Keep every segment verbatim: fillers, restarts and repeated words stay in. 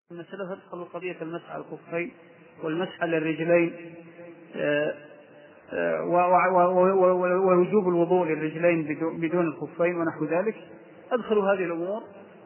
المسألة تدخل قضية المسح على الخفين والمسح على الرجلين ووجوب الوضوء للرجلين بدون الخفين ونحو ذلك. أدخل هذه الأمور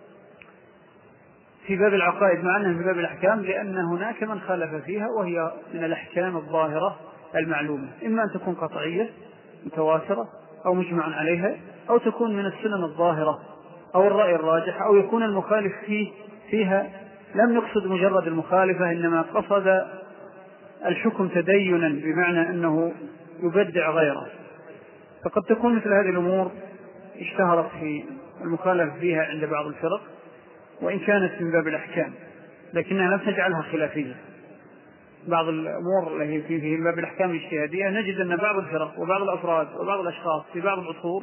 في باب العقائد مع أنها في باب الأحكام، لأن هناك من خالف فيها، وهي من الأحكام الظاهرة المعلومة، إما أن تكون قطعية متواترة أو مجمع عليها، أو تكون من السنن الظاهرة أو الرأي الراجح، أو يكون المخالف فيه فيها لم يقصد مجرد المخالفة، إنما قصد الحكم تدينا، بمعنى أنه يبدع غيره. فقد تكون مثل هذه الأمور اشتهرت في المخالفة فيها عند بعض الفرق، وإن كانت من باب الأحكام لكنها لم تجعلها خلافية. بعض الأمور التي في باب الأحكام الاجتهادية نجد أن بعض الفرق وبعض الأفراد وبعض الأشخاص في بعض العصور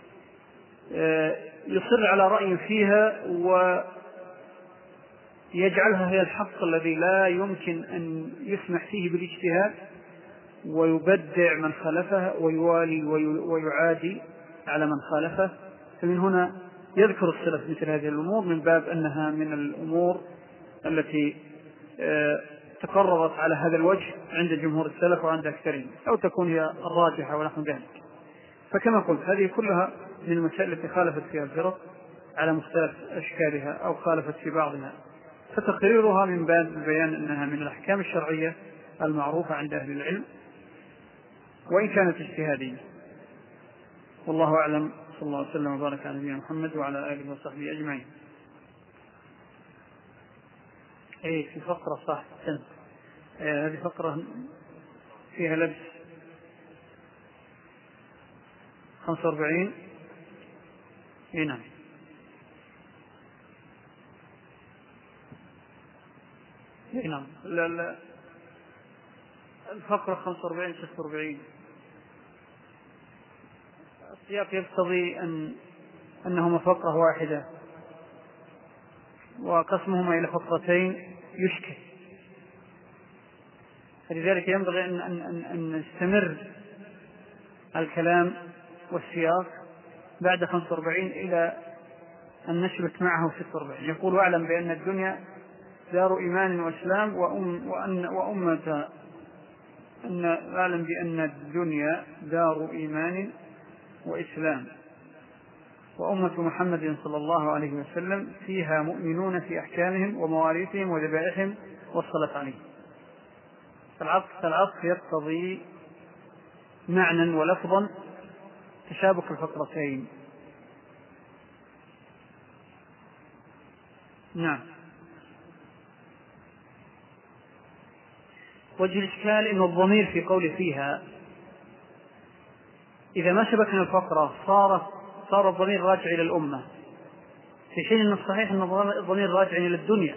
يصر على رأي فيها ويجعلها هي الحق الذي لا يمكن أن يسمح فيه بالاجتهاد، ويبدع من خالفه ويوالي ويعادي على من خالفه. فمن هنا يذكر السلف مثل هذه الأمور من باب أنها من الأمور التي تقررت على هذا الوجه عند جمهور السلف وعند أكثرهم، أو تكون هي الراجحة ونحو ذلك. فكما قلت هذه كلها من المسائل التي خالفت فيها الفرق على مختلف أشكالها أو خالفت في بعضها، فتقريرها من باب بيان أنها من الأحكام الشرعية المعروفة عند أهل العلم وإن كانت اجتهادية. والله أعلم، صلى الله عليه وسلم وبارك على نبينا محمد وعلى آله وصحبه أجمعين. أي في فقرة صح سنة. هذه فقرة فيها لبس خمسة وأربعين. اي نعم. اي نعم. لا لا الفقرة خمسة وأربعين ستة وأربعين. السياق يقتضي أن أنهما فقرة واحدة، وقسمهما إلى فقرتين يشكل، فلذلك ينبغي أن, أن, أن, أن نستمر الكلام والسياق بعد خمسة وأربعين إلى أن نشبك معه ستة وأربعين. يقول: واعلم بأن الدنيا دار إيمان وإسلام وأم وأن وأمة أن واعلم بأن الدنيا دار إيمان وإسلام وأمة محمد صلى الله عليه وسلم فيها مؤمنون في أحكامهم ومواريثهم وذبائحهم والصلاة عليهم. فالعطف العطف يقتضي معنى ولفظا تشابك الفقرتين. نعم. وجه الإشكال إن الضمير في قول فيها إذا ما شبكنا الفقرة صار صار الضمير راجع إلى الأمة، في حين أن الصحيح أن الضمير راجع إلى الدنيا.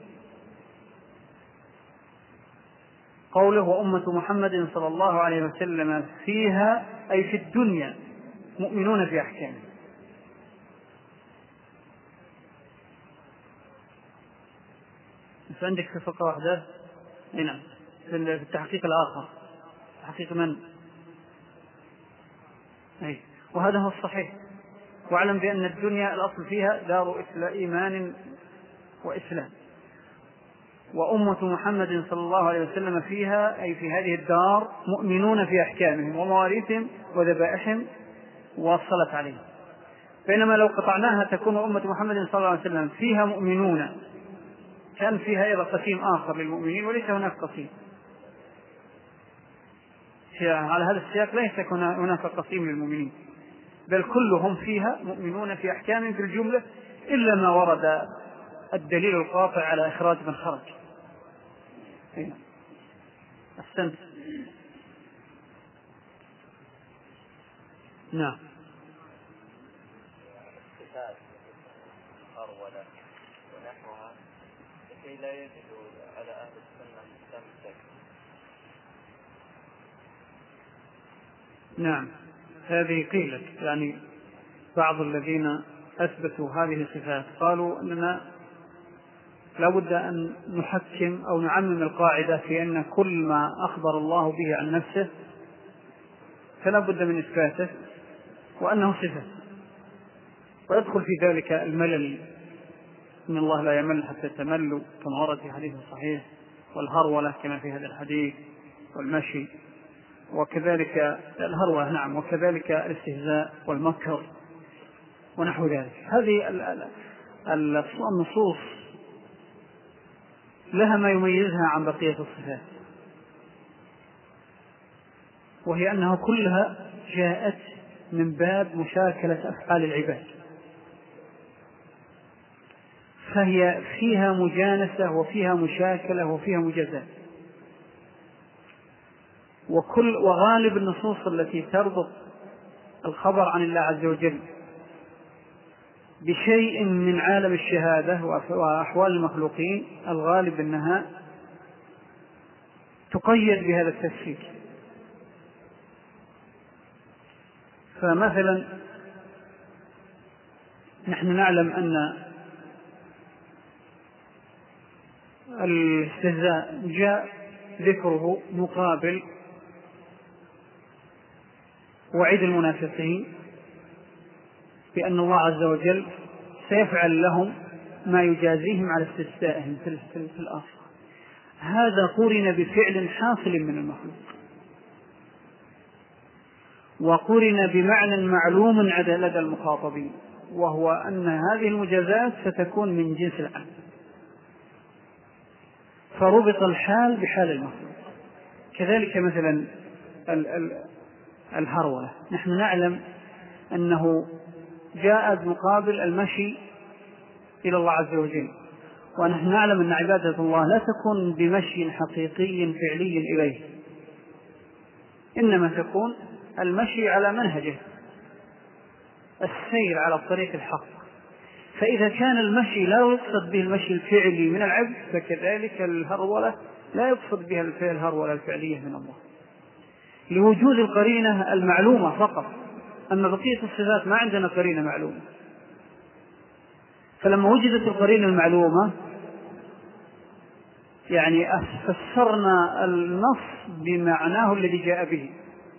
قوله وأمة محمد صلى الله عليه وسلم فيها أي في الدنيا مؤمنون في أحكامه. فعندك في فقرة واحدة هنا في التحقيق الآخر، تحقيق من؟ أي. وهذا هو الصحيح. واعلم بأن الدنيا الأصل فيها دار إيمان وإسلام وأمة محمد صلى الله عليه وسلم فيها أي في هذه الدار مؤمنون في أحكامهم ومواريثهم وذبائحهم والصلاة عليهم. بينما لو قطعناها تكون أمة محمد صلى الله عليه وسلم فيها مؤمنون، كان فيها أيضا قسيم آخر للمؤمنين وليس هناك قسيم. على هذا السياق ليس هناك قسيم للمؤمنين، بل كلهم فيها مؤمنون في أحكامهم في الجملة، إلا ما ورد الدليل القاطع على إخراج من خرج. أحسنت. نعم. ونحوها لكي لا يجد على أهل السنة مستمسك. نعم، هذه قيلت، يعني بعض الذين أثبتوا هذه الصفات قالوا أننا لا بد أن نحكم أو نعمم القاعدة في أن كل ما أخبر الله به عن نفسه فلا بد من إثباته وأنه صفة، ويدخل في ذلك الملل إن الله لا يمل حتى تملوا كما ورد في حديث صحيح، والهرولة كما في هذا الحديث، والمشي، وكذلك الهرولة نعم، وكذلك الاستهزاء والمكر ونحو ذلك. هذه النصوص لها ما يميزها عن بقية الصفات، وهي أنها كلها جاءت من باب مشاكلة أفعال العباد، فهي فيها مجانسة وفيها مشاكلة وفيها مجازات. وكل وغالب النصوص التي تربط الخبر عن الله عز وجل بشيء من عالم الشهادة وأحوال المخلوقين الغالب أنها تقيد بهذا التفسير. فمثلا نحن نعلم أن الاستهزاء جاء ذكره مقابل وعيد المنافقين بأن الله عز وجل سيفعل لهم ما يجازيهم على استهزائهم في الآخرة. هذا قرن بفعل حاصل من المخلوق، وقرن بمعنى معلوم لدى المخاطبين، وهو أن هذه المجازات ستكون من جنس العمل، فربط الحال بحال المخلوق. كذلك مثلا الهرولة، نحن نعلم أنه جاءت مقابل المشي إلى الله عز وجل، ونحن نعلم أن عبادة الله لا تكون بمشي حقيقي فعلي إليه، إنما تكون المشي على منهجه، السير على الطريق الحق. فإذا كان المشي لا يقصد به المشي الفعلي من العبد، فكذلك الهرولة لا يقصد بها الهرولة الفعلية من الله، لوجود القرينة المعلومة فقط. أما بقية الصفات ما عندنا قرينة معلومة، فلما وجدت القرينة المعلومة يعني فسرنا النص بمعناه الذي جاء به.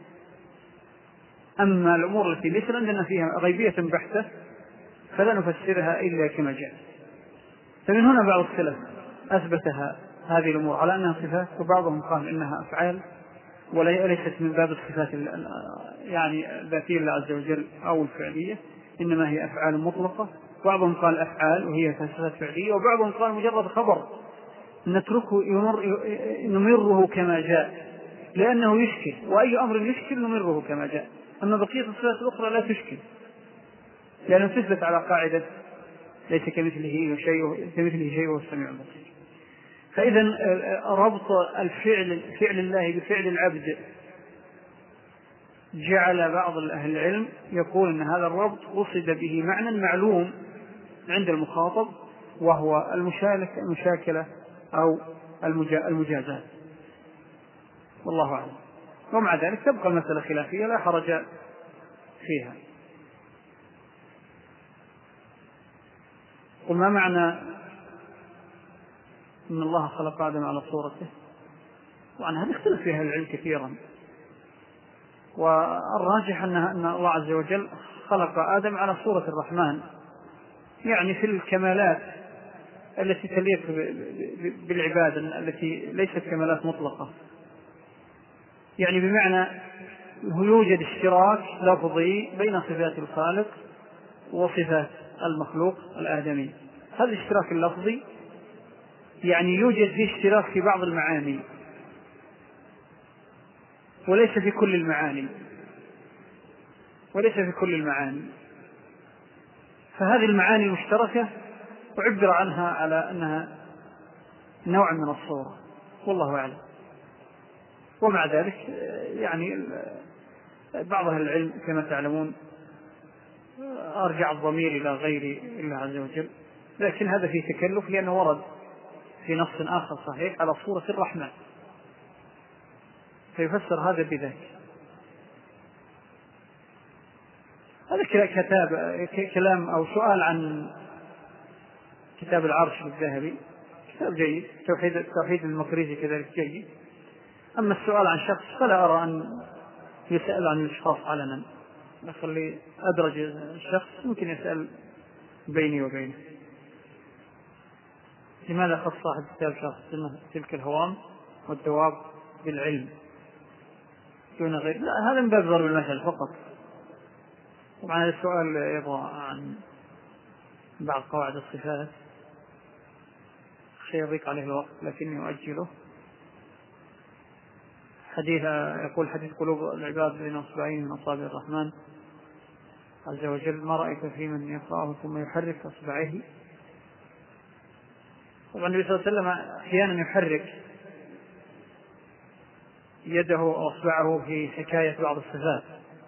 أما الأمور التي ليس عندنا فيها غيبية بحتة فلا نفسرها إلا كما جاء. فمن هنا بعض السلف أثبتها هذه الأمور على أنها صفات، وبعضهم قال إنها أفعال وليست من باب الصفات يعني الذاتية لله عز وجل أو الفعلية، إنما هي أفعال مطلقة. بعضهم قال أفعال وهي صفات فعلية، وبعضهم قال مجرد خبر نتركه يمر نمره كما جاء لأنه يشكل، وأي أمر يشكل نمره كما جاء. أما بقية الصفات الأخرى لا تشكل، لأنه تثبت على قاعدة ليس كمثله شيء كمثله شيء وهو السميع البصير. فإذا ربط الفعل فعل الله بفعل العبد جعل بعض أهل العلم يقول أن هذا الربط قصد به معنى معلوم عند المخاطب، وهو المشاكلة أو المجازات، والله أعلم. ومع ذلك تبقى المسألة خلافية لا حرج فيها. وما معنى إن الله خلق آدم على صورته؟ وعن هذا اختلف فيها العلم كثيرا، والراجح أن الله عز وجل خلق آدم على صورة الرحمن، يعني في الكمالات التي تليق بالعبادة التي ليست كمالات مطلقة، يعني بمعنى يوجد اشتراك لفظي بين صفات الخالق وصفات المخلوق الآدمي. هذا الاشتراك اللفظي يعني يوجد فيه اشتراك في بعض المعاني وليس في كل المعاني وليس في كل المعاني فهذه المعاني المشتركة وعبر عنها على أنها نوع من الصورة، والله أعلم. ومع ذلك يعني بعض أهل العلم كما تعلمون أرجع الضمير إلى غير الله عز وجل، لكن هذا فيه تكلف لأنه ورد في نص آخر صحيح على صورة الرحمن، فيفسر هذا بذلك. هذا كتاب كلام أو سؤال عن كتاب العرش للذهبي، كتاب جيد، توحيد التوحيد المقريزي كذلك جيد. أما السؤال عن شخص فلا أرى أن يسأل عن الأشخاص علنا، نخلي أدرج الشخص ممكن يسأل بيني وبينه. لماذا خص صاحب كتاب شرح السنة تلك الهوام والدواب بالعلم دون غير؟ لا، هذا من باب ضرب المثل فقط. طبعا هذا السؤال يبغى عن بعض قواعد الصفات، شيء يضيق عليه الوقت لكني أؤجله. حديث يقول حديث قلوب العباد بين أصبعين من أصابع الرحمن عز وجل، ما رأيت في من يقرأه ثم يحرك أصبعيه؟ طبعا النبي صلى الله عليه وسلم أحيانا يحرك يده أو أصبعه في حكاية بعض الصفات،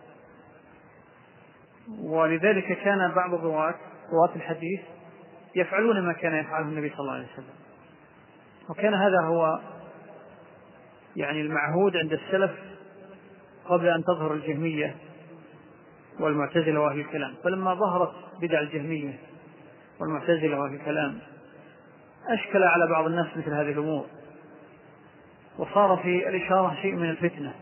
ولذلك كان بعض الرواة رواة الحديث يفعلون ما كان يفعله النبي صلى الله عليه وسلم، وكان هذا هو يعني المعهود عند السلف قبل أن تظهر الجهمية والمعتزلة وأهل الكلام. فلما ظهرت بدع الجهمية والمعتزلة وأهل الكلام أشكل على بعض الناس مثل هذه الأمور، وصار في الإشارة شيء من الفتنة.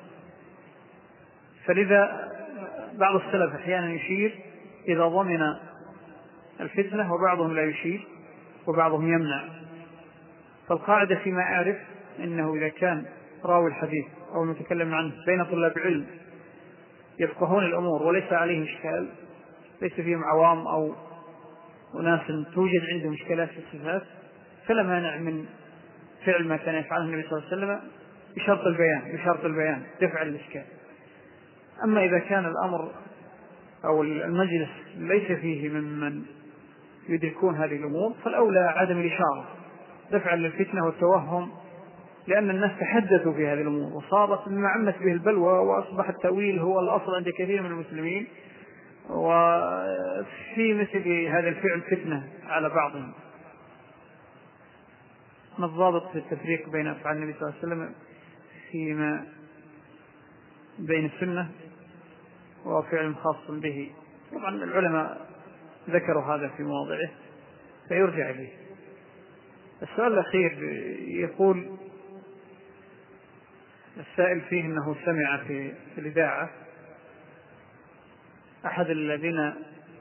فلذا بعض السلف أحيانا يشير إذا ضمن الفتنة، وبعضهم لا يشير وبعضهم يمنع. فالقاعدة فيما أعرف إنه إذا كان راوي الحديث أو المتكلم عنه بين طلاب علم يفقهون الأمور وليس عليهم إشكال، ليس فيهم عوام أو أناس توجد عندهم إشكالات في الصفات، فلا مانع من فعل ما كان يفعله النبي صلى الله عليه وسلم بشرط البيان بشرط البيان دفع الإشكال. أما إذا كان الأمر أو المجلس ليس فيه ممن يدركون هذه الأمور فالأولى عدم الإشارة دفعا للفتنة والتوهم، لأن الناس تحدثوا في هذه الأمور وصارت مما عمت به البلوى، وأصبح التأويل هو الأصل عند كثير من المسلمين، وفي مثل هذا الفعل فتنة على بعضهم. ما الضابط في التفريق بين أفعال النبي صلى الله عليه وسلم فيما بين السنة وفعل خاص به؟ طبعا العلماء ذكروا هذا في مواضعه فيرجع إليه. السؤال الأخير يقول السائل فيه أنه سمع في الإذاعة أحد الذين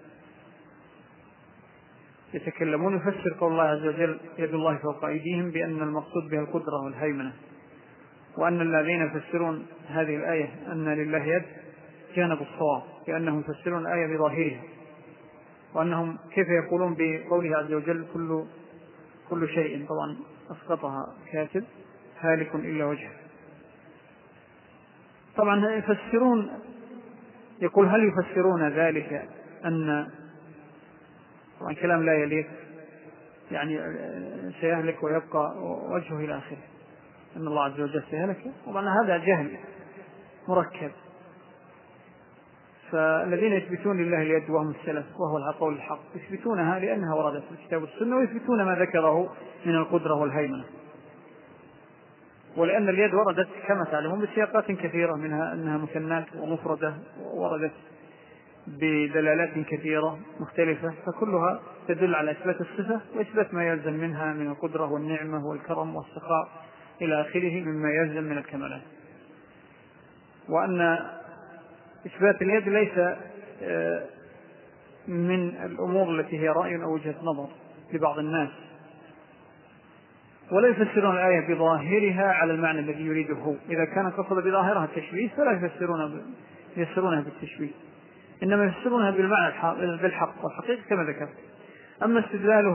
يتكلمون يفسر قول الله عز وجل يد الله فوق أيديهم بأن المقصود بها القدرة والهيمنة، وأن الذين يفسرون هذه الآية أن لله يد جانب الصواب، لأنهم يفسرون الآية بظاهرها، وأنهم كيف يقولون بقوله عز وجل كل كل شيء، طبعا أسقطها كاتب هالك إلا وجهه. طبعا يفسرون، يقول هل يفسرون ذلك أن طبعا كلام لا يليق، يعني سيهلك ويبقى وجهه إلى آخره، أن الله عز وجل سيهلك، طبعا هذا جهل مركب. فالذين يثبتون لله اليد وهم السلف وهو القول الحق يثبتونها لأنها وردت في الكتاب والسنة، ويثبتون ما ذكره من القدرة والهيمنة، ولأن اليد وردت كما تعلمون بسياقات كثيرة، منها أنها مثنات ومفردة، ووردت بدلالات كثيرة مختلفة، فكلها تدل على إثبات الصفة وإثبات ما يلزم منها من القدرة والنعمة والكرم والسخاء إلى آخره مما يلزم من الكمالات. وأن إثبات اليد ليس من الأمور التي هي رأي أو وجهة نظر لبعض الناس، ولا يفسرون الآية بظاهرها على المعنى الذي يريده هو. إذا كان قصد بظاهرها التشبيه فلا يفسرونها يفسرونها بالتشبيه، إنما يفسرونها بالمعنى بالحق والحقيقة كما ذكرت. أما استدلاله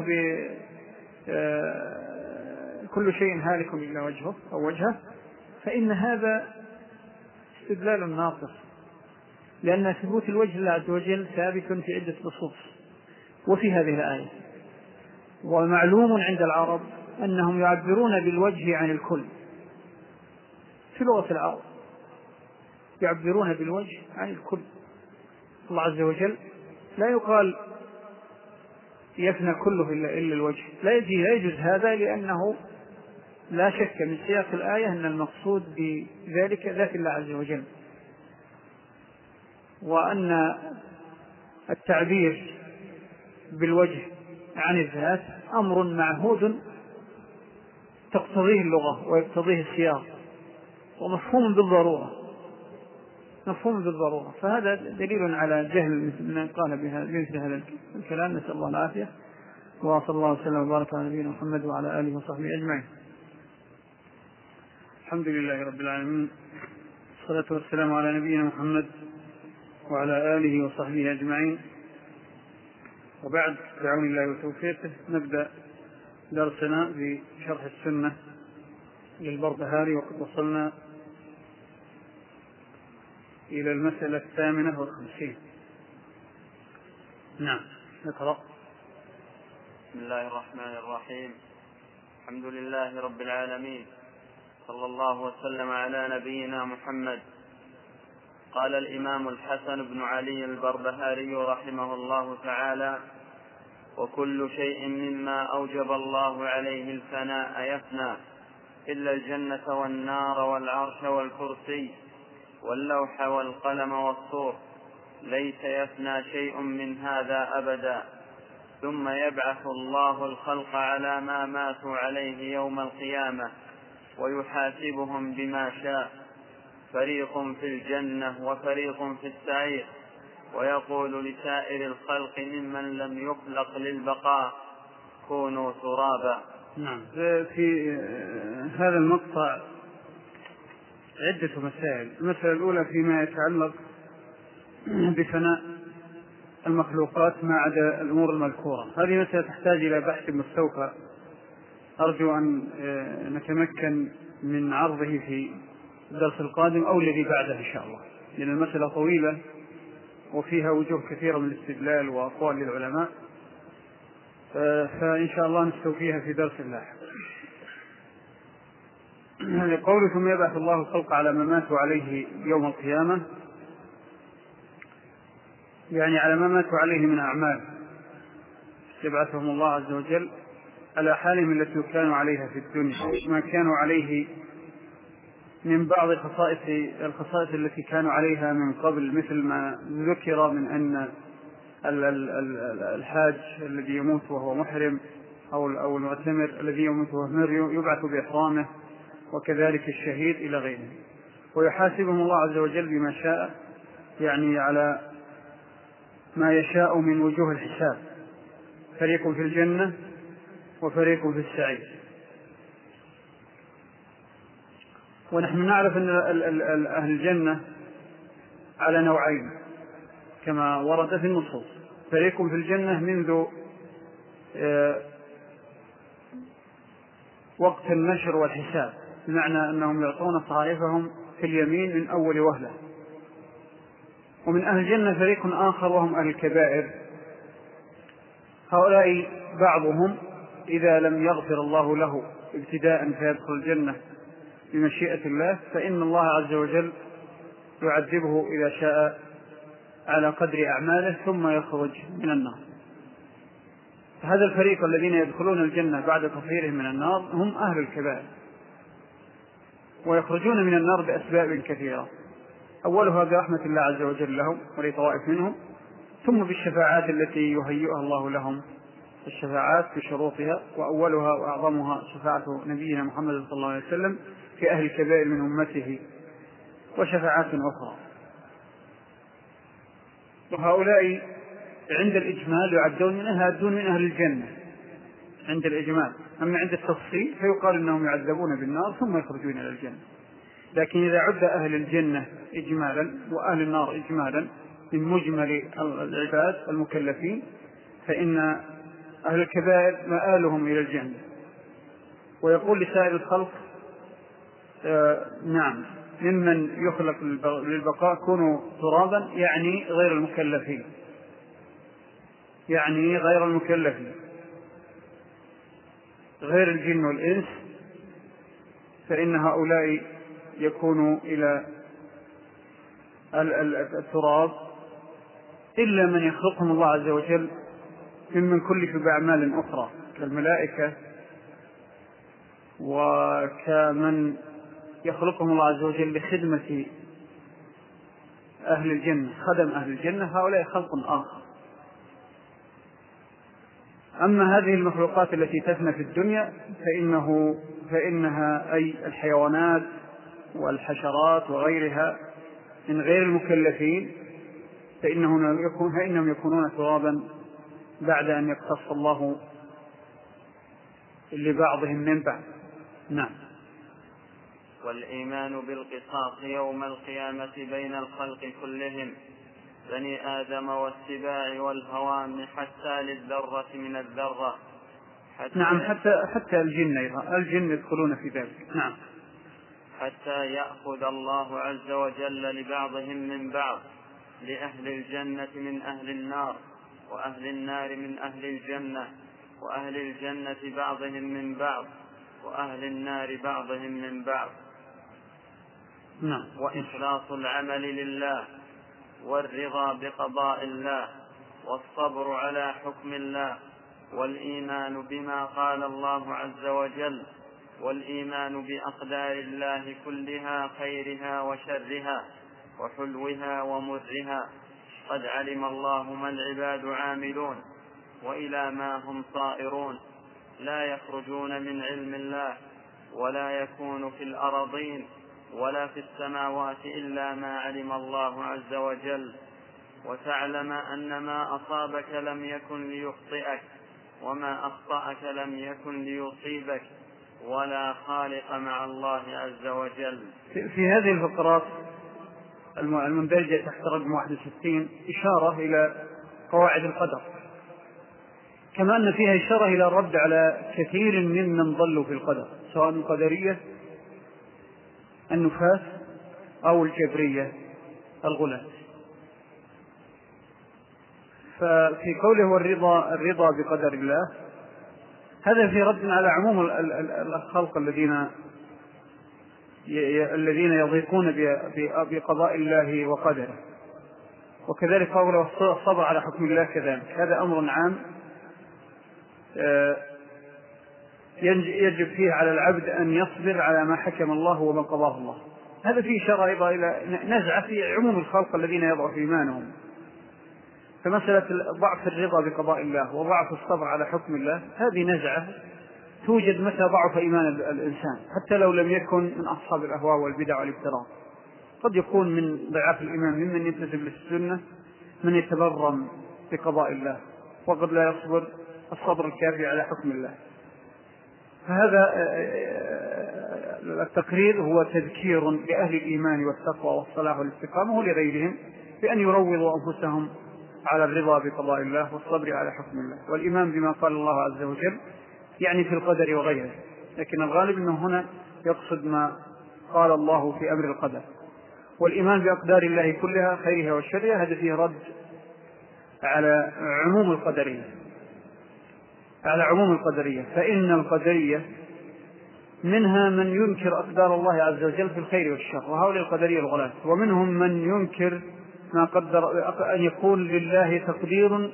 بكل شيء هالك إلا وجهه أو وجهه فإن هذا استدلال ناقص، لأن ثبوت الوجه لله عز وجل ثابت في عدة نصوص وفي هذه الآية. ومعلوم عند العرب أنهم يعبرون بالوجه عن الكل، في لغة العرب يعبرون بالوجه عن الكل. الله عز وجل لا يقال يفنى كله إلا الوجه، لا يجوز هذا، لأنه لا شك من سياق الآية أن المقصود بذلك ذات الله عز وجل، وأن التعبير بالوجه عن الذات أمر معهود تقتضيه اللغة ويقتضيه السياق، ومفهوم بالضرورة مفهوم بالضرورة. فهذا دليل على جهل من قال بمثل هذا الكلام، نسأل الله العافية. وصلى الله وسلم وبارك على نبينا محمد وعلى آله وصحبه أجمعين. الحمد لله رب العالمين، والصلاة والسلام على نبينا محمد وعلى آله وصحبه أجمعين، وبعد، بعون الله وتوفيقه نبدأ درسنا في شرح السنة للبربهاري، وقد وصلنا إلى المسألة الثامنة والخمسين. نعم، نقرأ. بسم الله الرحمن الرحيم. الحمد لله رب العالمين، صلى الله وسلم على نبينا محمد. قال الإمام الحسن بن علي البربهاري رحمه الله تعالى: وكل شيء مما أوجب الله عليه الفناء يفنى إلا الجنة والنار والعرش والكرسي واللوح والقلم والصور، ليس يفنى شيء من هذا أبدا. ثم يبعث الله الخلق على ما ماتوا عليه يوم القيامة ويحاسبهم بما شاء، فريق في الجنة وفريق في السعير، ويقول لسائر الخلق ممن لم يخلق للبقاء: كونوا ترابا. نعم. في هذا المقطع عدة مسائل. المسألة الأولى فيما يتعلق بفناء المخلوقات ما عدا الأمور المذكورة. هذه مسألة تحتاج إلى بحث مستوفى، أرجو أن نتمكن من عرضه في الدرس القادم أو الذي بعده إن شاء الله، لأن المسألة طويلة وفيها وجوه كثيرة من الاستدلال وأقوال للعلماء، فإن شاء الله نستوفيها في درس لاحق. قوله ثم يبعث الله الخلق على ما ماتوا عليه يوم القيامة، يعني على ما ماتوا عليه من أعمال، يبعثهم الله عز وجل على حالهم التي كانوا عليها في الدنيا، ما كانوا عليه من بعض الخصائص الخصائص التي كانوا عليها من قبل، مثل ما ذكر من أن الحاج الذي يموت وهو محرم أو المعتمر الذي يموت وهو محرم يبعث بإحرامه، وكذلك الشهيد إلى غيره. ويحاسبهم الله عز وجل بما شاء، يعني على ما يشاء من وجوه الحساب، فريق في الجنة وفريق في السعير. ونحن نعرف أن أهل الجنة على نوعين كما ورد في النصوص: فريق في الجنة منذ وقت النشر والحساب، بمعنى أنهم يعطون صحائفهم في اليمين من أول وهلة. ومن أهل الجنة فريق آخر وهم أهل الكبائر، هؤلاء بعضهم إذا لم يغفر الله له ابتداء فيدخل الجنة بمشيئة الله، فإن الله عز وجل يعذبه إذا شاء على قدر أعماله ثم يخرج من النار. هذا الفريق الذين يدخلون الجنة بعد تطهيرهم من النار هم أهل الكبائر، ويخرجون من النار بأسباب كثيرة، أولها برحمة الله عز وجل لهم ولطوائف منهم، ثم بالشفاعات التي يهيئها الله لهم، الشفاعات بشروطها، وأولها وأعظمها شفاعة نبينا محمد صلى الله عليه وسلم في أهل الكبائر من أمته، وشفاعات أخرى. وهؤلاء عند الإجمال يعدون من أهل من أهل الجنة عند الإجمال، أما عند التفصيل فيقال أنهم يعذبون بالنار ثم يخرجون إلى الجنة. لكن إذا عد أهل الجنة إجمالا وأهل النار إجمالا من مجمل العباد المكلفين، فإن أهل الكبائر مآلهم إلى الجنة. ويقول لسائر الخلق: آه نعم، ممن يخلق للبقاء كونوا ترابا، يعني غير المكلفين، يعني غير المكلفين غير الجن والإنس، فإن هؤلاء يكونوا إلى التراب، إلا من يخلقهم الله عز وجل ممن كلف بأعمال أخرى كالملائكة، وكمن يخلقهم الله عز وجل لخدمة أهل الجنة، خدم أهل الجنة، هؤلاء خلق آخر. أما هذه المخلوقات التي تفنى في الدنيا فإنه فإنها أي الحيوانات والحشرات وغيرها من غير المكلفين، فإنهم يكونون ترابا بعد أن يقتص الله لبعضهم من بعض. نعم. والإيمان بالقصاص يوم القيامة بين الخلق كلهم، بني آدم والسباع والهوام حتى للذرة من الذرة. حتى نعم حتى حتى الجن أيضا، الجن يدخلون في ذلك. نعم. حتى يأخذ الله عز وجل لبعضهم من بعض، لأهل الجنة من أهل النار، وأهل النار من أهل الجنة، وأهل الجنة بعضهم من بعض، وأهل النار بعضهم من بعض. نعم. وإخلاص العمل لله، والرضا بقضاء الله، والصبر على حكم الله، والإيمان بما قال الله عز وجل، والإيمان بأقدار الله كلها، خيرها وشرها، وحلوها ومرها. قد علم الله ما العباد عاملون، وإلى ما هم صائرون، لا يخرجون من علم الله، ولا يكون في الأرضين ولا في السماوات إلا ما علم الله عز وجل. وتعلم أن ما أصابك لم يكن ليخطئك، وما أخطأك لم يكن ليصيبك، ولا خالق مع الله عز وجل. في هذه الفقرات المندرجة تحت رقم واحد وستين إشارة إلى قواعد القدر، كما أن فيها إشارة إلى الرد على كثير ممن ضلوا في القدر، سواء القدرية النفاة أو الجبرية الغلاة. ففي قوله والرضا الرضا بقدر الله، هذا في رد على عموم الخلق الذين الذين يضيقون بقضاء الله وقدره. وكذلك قوله الصبر على حكم الله كذلك، هذا أمر عام يجب فيه على العبد أن يصبر على ما حكم الله وما قضاه الله. هذا فيه إشارة أيضا إلى نزعة في عموم الخلق الذين يضعف إيمانهم. فمسألة ضعف الرضا بقضاء الله وضعف الصبر على حكم الله، هذه نزعة توجد متى ضعف إيمان الإنسان، حتى لو لم يكن من أصحاب الأهواء والبدع والابتراء. قد يكون من ضعاف الإيمان ممن ينتسب للسنة من يتبرم بقضاء الله، وقد لا يصبر الصبر الكافي على حكم الله. فهذا التقرير هو تذكير لأهل الإيمان والتقوى والصلاح والاستقامة ولغيرهم بأن يروضوا أنفسهم على الرضا بقضاء الله والصبر على حكم الله والإيمان بما قال الله عز وجل، يعني في القدر وغيره. لكن الغالب أنه هنا يقصد ما قال الله في أمر القدر. والإيمان بأقدار الله كلها، خيرها وشرها، هذا فيه رد على عموم القدرية على عموم القدرية فإن القدرية منها من ينكر أقدار الله عز وجل في الخير والشر، وهؤلاء القدرية الغلاة. ومنهم من ينكر ما قدر أن يكون لله تقدير،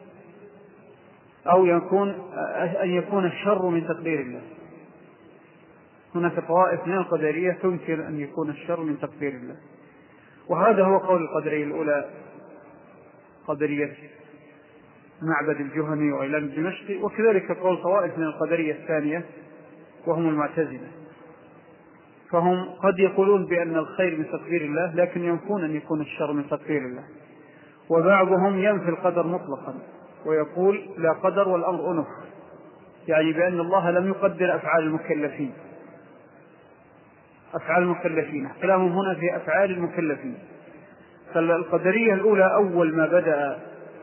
أو يكون أن يكون الشر من تقدير الله. هناك طوائف من القدرية تنكر أن يكون الشر من تقدير الله، وهذا هو قول القدرية الأولى، قدرية معبد الجهني وغيلان الدمشقي، وكذلك قول طوائف من القدرية الثانية وهم المعتزلة. فهم قد يقولون بأن الخير من تقدير الله، لكن ينفون أن يكون الشر من تقدير الله. وبعضهم ينفي القدر مطلقا ويقول لا قدر والأمر أنف، يعني بأن الله لم يقدر أفعال المكلفين أفعال المكلفين كلامهم هنا في أفعال المكلفين. فالقدرية الأولى أول ما بدأ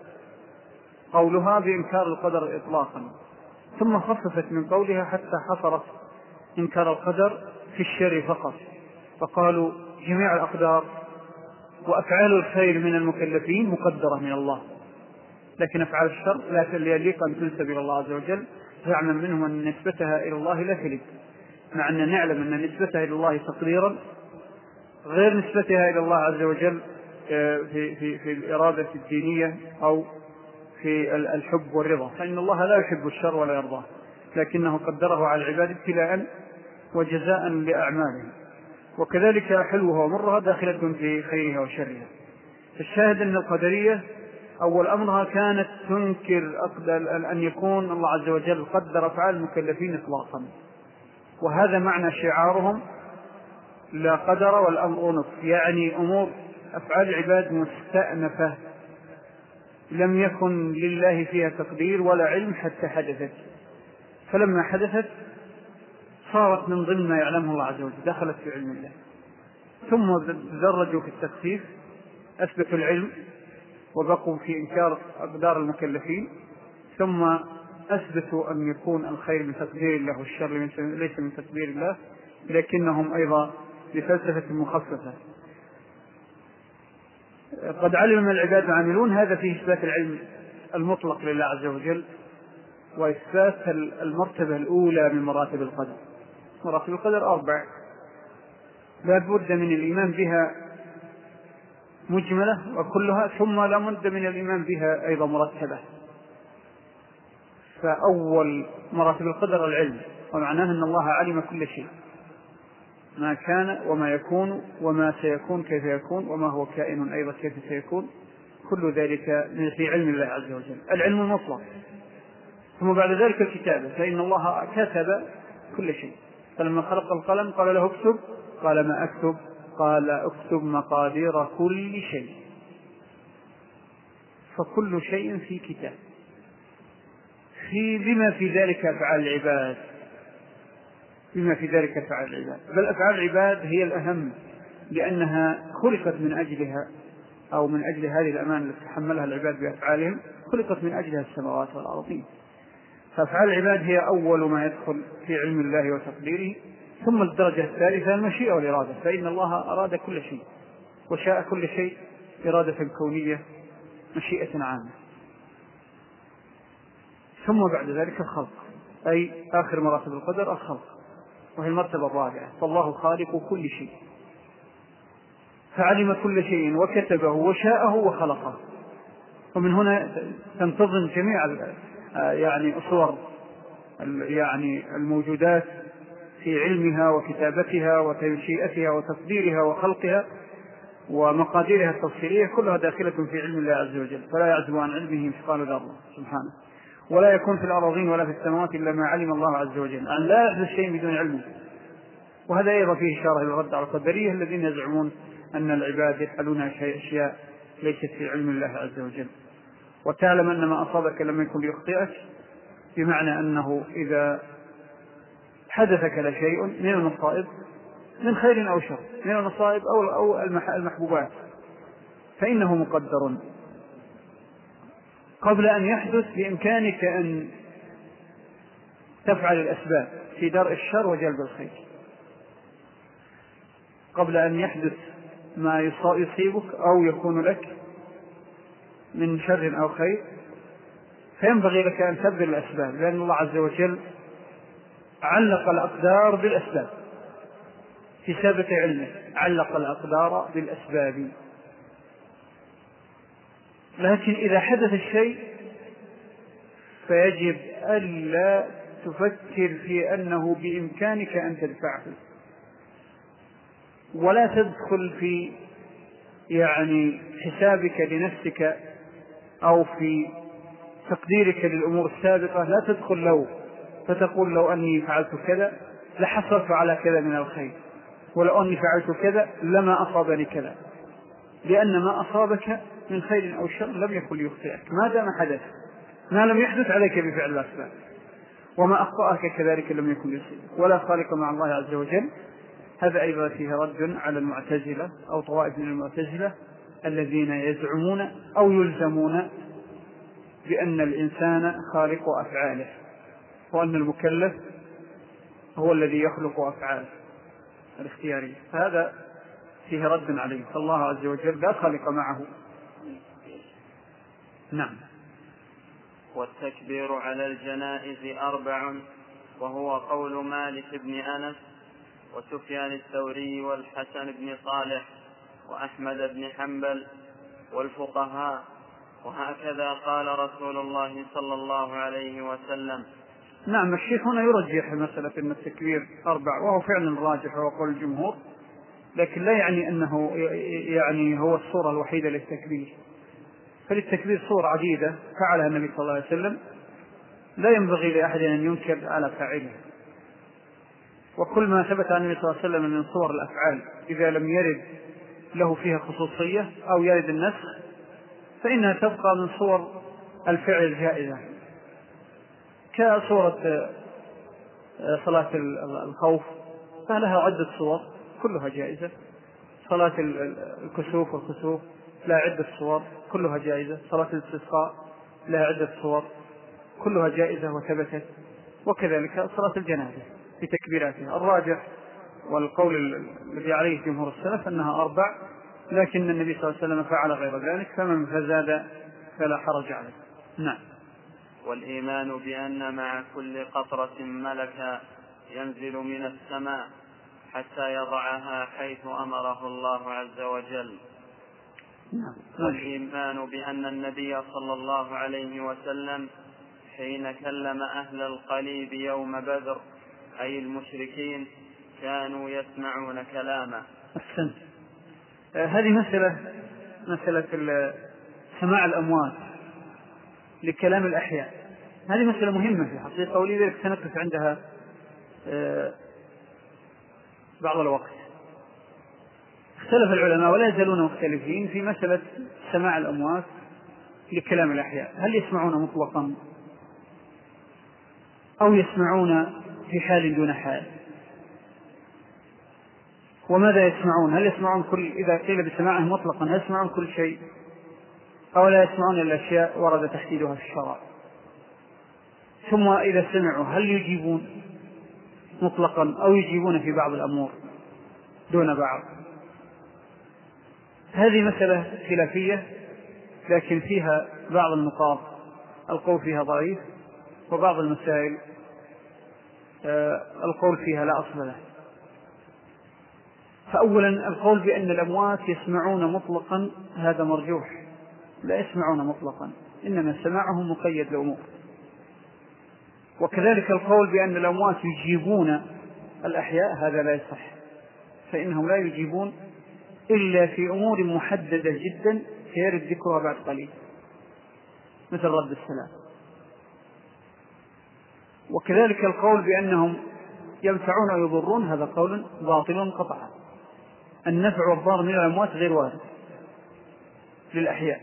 قولها بإنكار القدر إطلاقا، ثم خففت من قولها حتى حصرت إنكار القدر في الشر فقط، فقالوا جميع الأقدار وأفعال الخير من المكلفين مقدرة من الله، لكن أفعال الشر لا يليق أن تنسب إلى الله عز وجل. فيعلم منهم أن نسبتها إلى الله لا تليق، مع أن نعلم أن نسبتها إلى الله تقديرا غير نسبتها إلى الله عز وجل في, في, في الإرادة الدينية أو في الحب والرضا، فإن الله لا يحب الشر ولا يرضاه، لكنه قدره على العباد ابتلاء وجزاء لأعمالهم. وكذلك حلوها ومرها داخلة في خيرها وشرها. الشاهد أن القدرية أول أمرها كانت تنكر أن يكون الله عز وجل قدر أفعال المكلفين إطلاقا، وهذا معنى شعارهم لا قدر والأمر أنف، يعني أمور أفعال العباد مستأنفة لم يكن لله فيها تقدير ولا علم حتى حدثت. فلما حدثت صارت من ضمن ما يعلمه الله عز وجل، دخلت في علم الله. ثم تدرجوا في التخفيف، أثبتوا العلم وبقوا في إنكار أقدار المكلفين، ثم أثبتوا أن يكون الخير من تقدير الله والشر ليس من تقدير الله، لكنهم أيضا بفلسفة مخصصة. قد علم ما العباد عاملون، هذا فيه إثبات العلم المطلق لله عز وجل، وإثبات المرتبة الأولى من مراتب القدر. مراتب القدر أربع، لا بد من الإيمان بها مجملة وكلها، ثم لا بد من الإيمان بها أيضا مرتبة. فأول مراتب القدر العلم، ومعناه أن الله علم كل شيء، ما كان وما يكون وما سيكون كيف يكون وما هو كائن أيضا كيف سيكون، كل ذلك في علم الله عز وجل، العلم المطلق. ثم بعد ذلك الكتابة، فإن الله كتب كل شيء، فلما خلق القلم قال له اكتب، قال ما أكتب؟ قال اكتب مقادير كل شيء. فكل شيء في كتاب، في بما في ذلك أفعال العباد، بما في ذلك أفعال العباد، بل أفعال العباد هي الأهم، لأنها خلقت من أجلها، أو من أجل هذه الأمانة التي تحملها العباد بأفعالهم، خلقت من أجلها السماوات والأرضين. فأفعال العباد هي أول ما يدخل في علم الله وتقديره. ثم الدرجة الثالثة المشيئة والإرادة، فإن الله أراد كل شيء وشاء كل شيء إرادة كونية مشيئة عامة. ثم بعد ذلك الخلق، أي آخر مراتب القدر الخلق، وهي المرتبة الرابعة، فالله خالق كل شيء، فعلم كل شيء وكتبه وشاءه وخلقه. ومن هنا تنتظم جميع يعني أصور يعني الموجودات في علمها وكتابتها وتنشئتها وتقديرها وخلقها ومقاديرها التفصيلية، كلها داخلة في علم الله عز وجل، فلا يعزب عن علمه مثقال ذرة سبحانه. ولا يكون في الأراضين ولا في السماوات إلا ما علم الله عز وجل، أن لا يحدث شيء بدون علمه. وهذا أيضا فيه إشارة إلى الرد على القدرية الذين يزعمون أن العباد يفعلون أشياء ليست في علم الله عز وجل. وتعلم أن ما أصابك لم يكن ليخطئك، بمعنى أنه إذا حدثك لشيء من المصائب من خير أو شر، من المصائب أو المحبوبات، فإنه مقدر قبل أن يحدث. بإمكانك أن تفعل الأسباب في درء الشر وجلب الخير قبل أن يحدث ما يصيبك أو يكون لك من شر أو خير. فينبغي لك أن تبذل الأسباب، لأن الله عز وجل علق الأقدار بالأسباب، في ثابت علمه علق الأقدار بالأسباب. لكن إذا حدث الشيء فيجب ألا تفكر في أنه بإمكانك أن تدفعه، ولا تدخل في يعني حسابك لنفسك أو في تقديرك للأمور السابقة، لا تدخل لو فتقول لو أني فعلت كذا لحصلت على كذا من الخير، ولو أني فعلت كذا لما أصابني كذا، لأن ما أصابك من خير أو شر لم يكن ليخطئك ما دام حدث. ما لم يحدث عليك بفعل الأسباب، وما أخطأك كذلك لم يكن ليصيبك. ولا خالق مع الله عز وجل. هذا أيضا فيه رد على المعتزلة أو طوائف من المعتزلة الذين يزعمون أو يلزمون بأن الإنسان خالق أفعاله، وأن المكلف هو الذي يخلق أفعاله الاختيارية. هذا فيه رد عليه، فالله عز وجل لا خالق معه. نعم. والتكبير على الجنائز أربع، وهو قول مالك بن أنس وسفيان الثوري والحسن بن صالح وأحمد بن حنبل والفقهاء، وهكذا قال رسول الله صلى الله عليه وسلم. نعم. الشيخ هنا يرجح مسألة أن التكبير أربع، وهو فعلا راجح وقول الجمهور، لكن لا يعني أنه يعني هو الصورة الوحيدة للتكبير، فللتكبير صور عديدة فعلها النبي صلى الله عليه وسلم، لا ينبغي لأحد أن ينكر على فاعله. وكل ما ثبت عن النبي صلى الله عليه وسلم من صور الأفعال إذا لم يرد له فيها خصوصية أو يرد النسخ فإنها تبقى من صور الفعل الجائزة، كصورة صلاة الخوف فلها عدة صور كلها جائزة. صلاة الكسوف والخسوف لها عدة صور كلها جائزة. صلاة الاستسقاء لها عدة صور كلها جائزة وثبتت. وكذلك صلاة الجنازة في تكبيراتها. الراجح والقول الذي عليه جمهور السلف أنها أربع، لكن النبي صلى الله عليه وسلم فعل غير ذلك، فمن فزاد فلا حرج عليه. نعم. والإيمان بأن مع كل قطرة ملكا ينزل من السماء حتى يضعها حيث أمره الله عز وجل. نعم. والإيمان بأن النبي صلى الله عليه وسلم حين كلم أهل القليب يوم بدر أي المشركين كانوا يسمعون كلامه. أحسنت. آه هذه مسألة مسألة سماع الأموات لكلام الأحياء، هذه مسألة مهمة في الحقيقة، ولذلك سنقف عندها آه بعض الوقت. اختلف العلماء ولا يزالون مختلفين في مسألة سماع الأموات لكلام الأحياء، هل يسمعون مطلقا أو يسمعون في حال دون حال؟ وماذا يسمعون؟ هل يسمعون كل، إذا قيل بسماعه مطلقا هل يسمعون كل شيء أو لا يسمعون الأشياء ورد تحديدها في الشرع؟ ثم إذا سمعوا هل يجيبون مطلقا أو يجيبون في بعض الأمور دون بعض؟ هذه مسألة خلافية لكن فيها بعض النقاط القول فيها ضعيف، وبعض المسائل القول فيها لا أصل له. فأولا القول بأن الأموات يسمعون مطلقا هذا مرجوح، لا يسمعون مطلقا، إنما سماعهم مقيد لأمور. وكذلك القول بأن الأموات يجيبون الأحياء هذا لا يصح، فإنهم لا يجيبون إلا في أمور محددة جدا سيرد ذكرها بعد قليل مثل رد السلام. وكذلك القول بأنهم ينفعون ويضرون هذا قول باطل قطعا، النفع والضار من الأموات غير وارد للأحياء،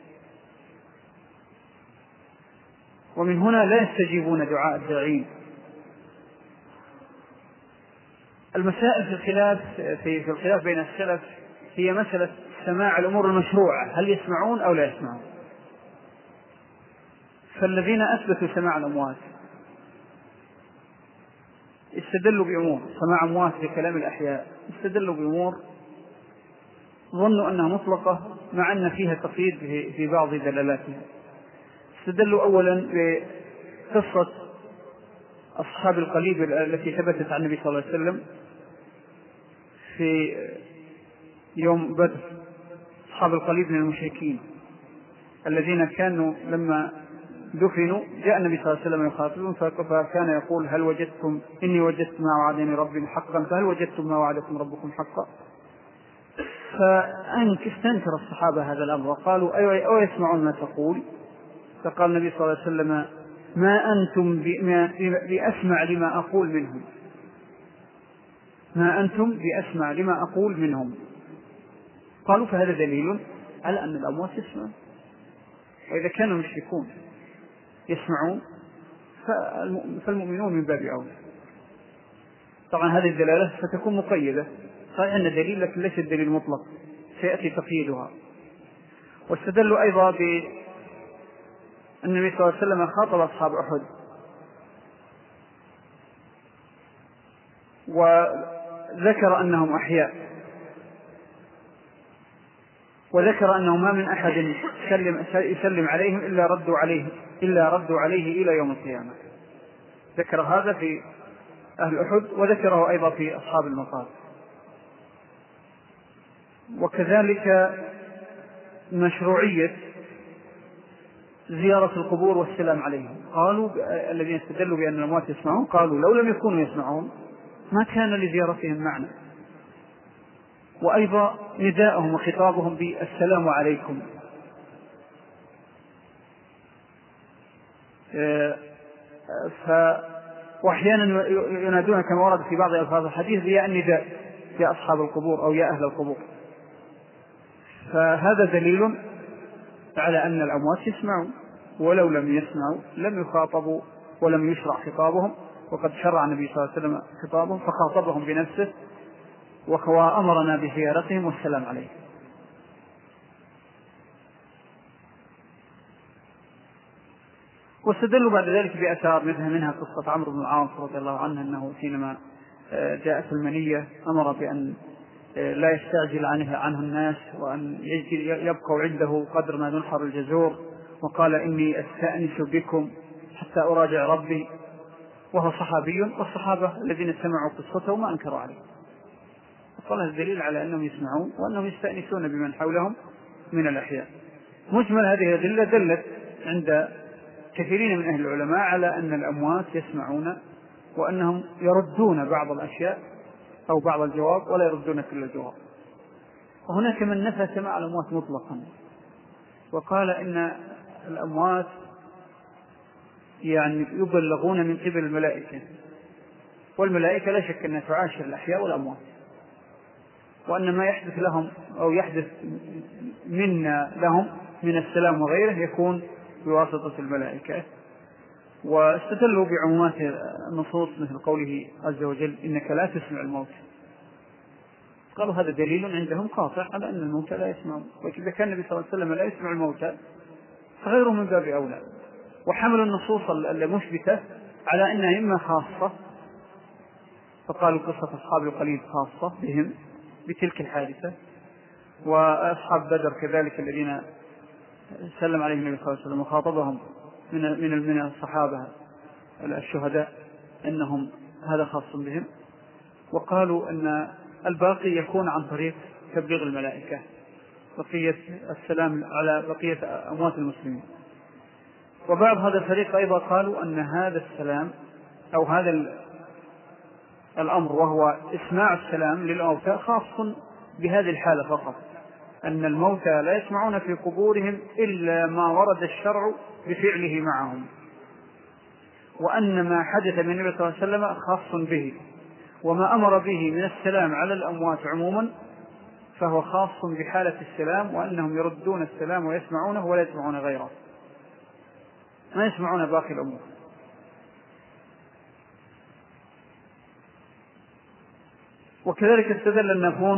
ومن هنا لا يستجيبون دعاء الداعين. المسائل في الخلاف في الخلاف بين السلف هي مسألة سماع الأمور المشروعة، هل يسمعون أو لا يسمعون؟ فالذين أثبتوا سماع الأموات استدلوا بأمور سماع أموات بكلام الأحياء، استدلوا بأمور ظنوا أنها مطلقة مع أن فيها تقييد في بعض دلالاتها. استدلوا أولا بقصة أصحاب القليب التي ثبتت عن النبي صلى الله عليه وسلم في يوم بدر، أصحاب القليب من المشركين الذين كانوا لما دفنوا جاء النبي صلى الله عليه وسلم يخاطبهم فكان يقول هل وجدتم إني وجدت ما وعدني ربي حقا فهل وجدتم ما وعدكم ربكم حقا؟ فاستنكر الصحابة هذا الأمر وقالوا أو يسمعون ما تقول؟ فقال النبي صلى الله عليه وسلم ما أنتم بأسمع لما أقول منهم، ما أنتم بأسمع لما أقول منهم. قالوا فهذا دليل على أن الأموات يسمعون، وإذا كانوا المشركون يسمعون فالمؤمنون من باب أولى. طبعا هذه الدلالة ستكون مقيدة، صحيح أن دليل لكن ليس الدليل مطلق، سيأتي تقييدها. واستدلوا أيضا بأن النبي صلى الله عليه وسلم خاطب أصحاب أحد وذكر أنهم أحياء، وذكر أنه ما من أحد يسلم, يسلم عليهم إلا ردوا عليه إلا ردوا عليه إلى يوم القيامة. ذكر هذا في أهل أحد وذكره أيضا في أصحاب المقام. وكذلك مشروعية زيارة القبور والسلام عليهم، قالوا الذين استدلوا بأن الأموات يسمعون قالوا لو لم يكونوا يسمعون ما كان لزيارتهم معنى. وأيضا نداءهم وخطابهم بالسلام عليكم، ف وأحيانا ينادون كما ورد في بعض ألفاظ الحديث يا النداء يا أصحاب القبور أو يا أهل القبور. فهذا دليل على أن الأموات يسمعون، ولو لم يسمعوا لم يخاطبوا ولم يشرع خطابهم وقد شرع النبي صلى الله عليه وسلم خطابهم فخاطبهم بنفسه وأمرنا بزيارتهم والسلام عليهم. واستدلوا بعد ذلك بأثار مثل منها قصة عمرو بن العاص رضي الله عنه أنه حينما جاءت المنية أمر بأن لا يستعجل عنه, عنه الناس وأن يبقوا عنده قدر ما ننحر الجزور، وقال إني أستأنس بكم حتى أراجع ربي، وهو صحابي، والصحابة الذين سمعوا قصته ما أنكروا عليه. فقال هذا دليل على أنهم يسمعون وأنهم يستأنسون بمن حولهم من الأحياء. مجمل هذه الأدلة دلت عند كثيرين من أهل العلماء على أن الأموات يسمعون وأنهم يردون بعض الأشياء أو بعض الجواب ولا يردون كل الجواب. وهناك من نفى سماع الأموات مطلقا وقال إن الأموات يعني يبلغون من قبل الملائكة، والملائكة لا شك أنها تعاشر الأحياء والأموات، وأن ما يحدث لهم أو يحدث منا لهم من السلام وغيره يكون بواسطة الملائكة. واستدلوا بعمومات النصوص مثل قوله عز وجل إنك لا تسمع الموت، قالوا هذا دليل عندهم قاطع على أن الموتى لا يسمعون، وإذا كان النبي صلى الله عليه وسلم لا يسمع الموتى فغيره من باب أولى. وحملوا النصوص المثبتة على أنها إما خاصة، فقالوا قصة أصحاب القليل خاصة بهم بتلك الحادثة، وأصحاب بدر كذلك الذين سلم عليهم النبي صلى الله عليه وسلم وخاطبهم من من من الصحابة الشهداء أنهم هذا خاص بهم. وقالوا أن الباقي يكون عن طريق تبليغ الملائكة بقية السلام على بقية أموات المسلمين. وبعض هذا الفريق أيضا قالوا أن هذا السلام أو هذا الأمر وهو إسماع السلام للموتى خاص بهذه الحالة فقط، أن الموتى لا يسمعون في قبورهم إلا ما ورد الشرع بفعله معهم، وأن ما حدث من النبي صلى الله عليه وسلم خاص به، وما أمر به من السلام على الأموات عموما فهو خاص بحالة السلام، وأنهم يردون السلام ويسمعونه ولا يسمعون غيره، ما يسمعون باقي الأمور. وكذلك استدل النافون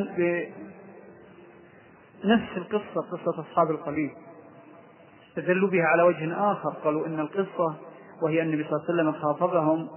بنفس القصة، قصة أصحاب القليل، استدلوا بها على وجه آخر، قالوا إن القصة وهي النبي صلى الله عليه وسلم خاطبهم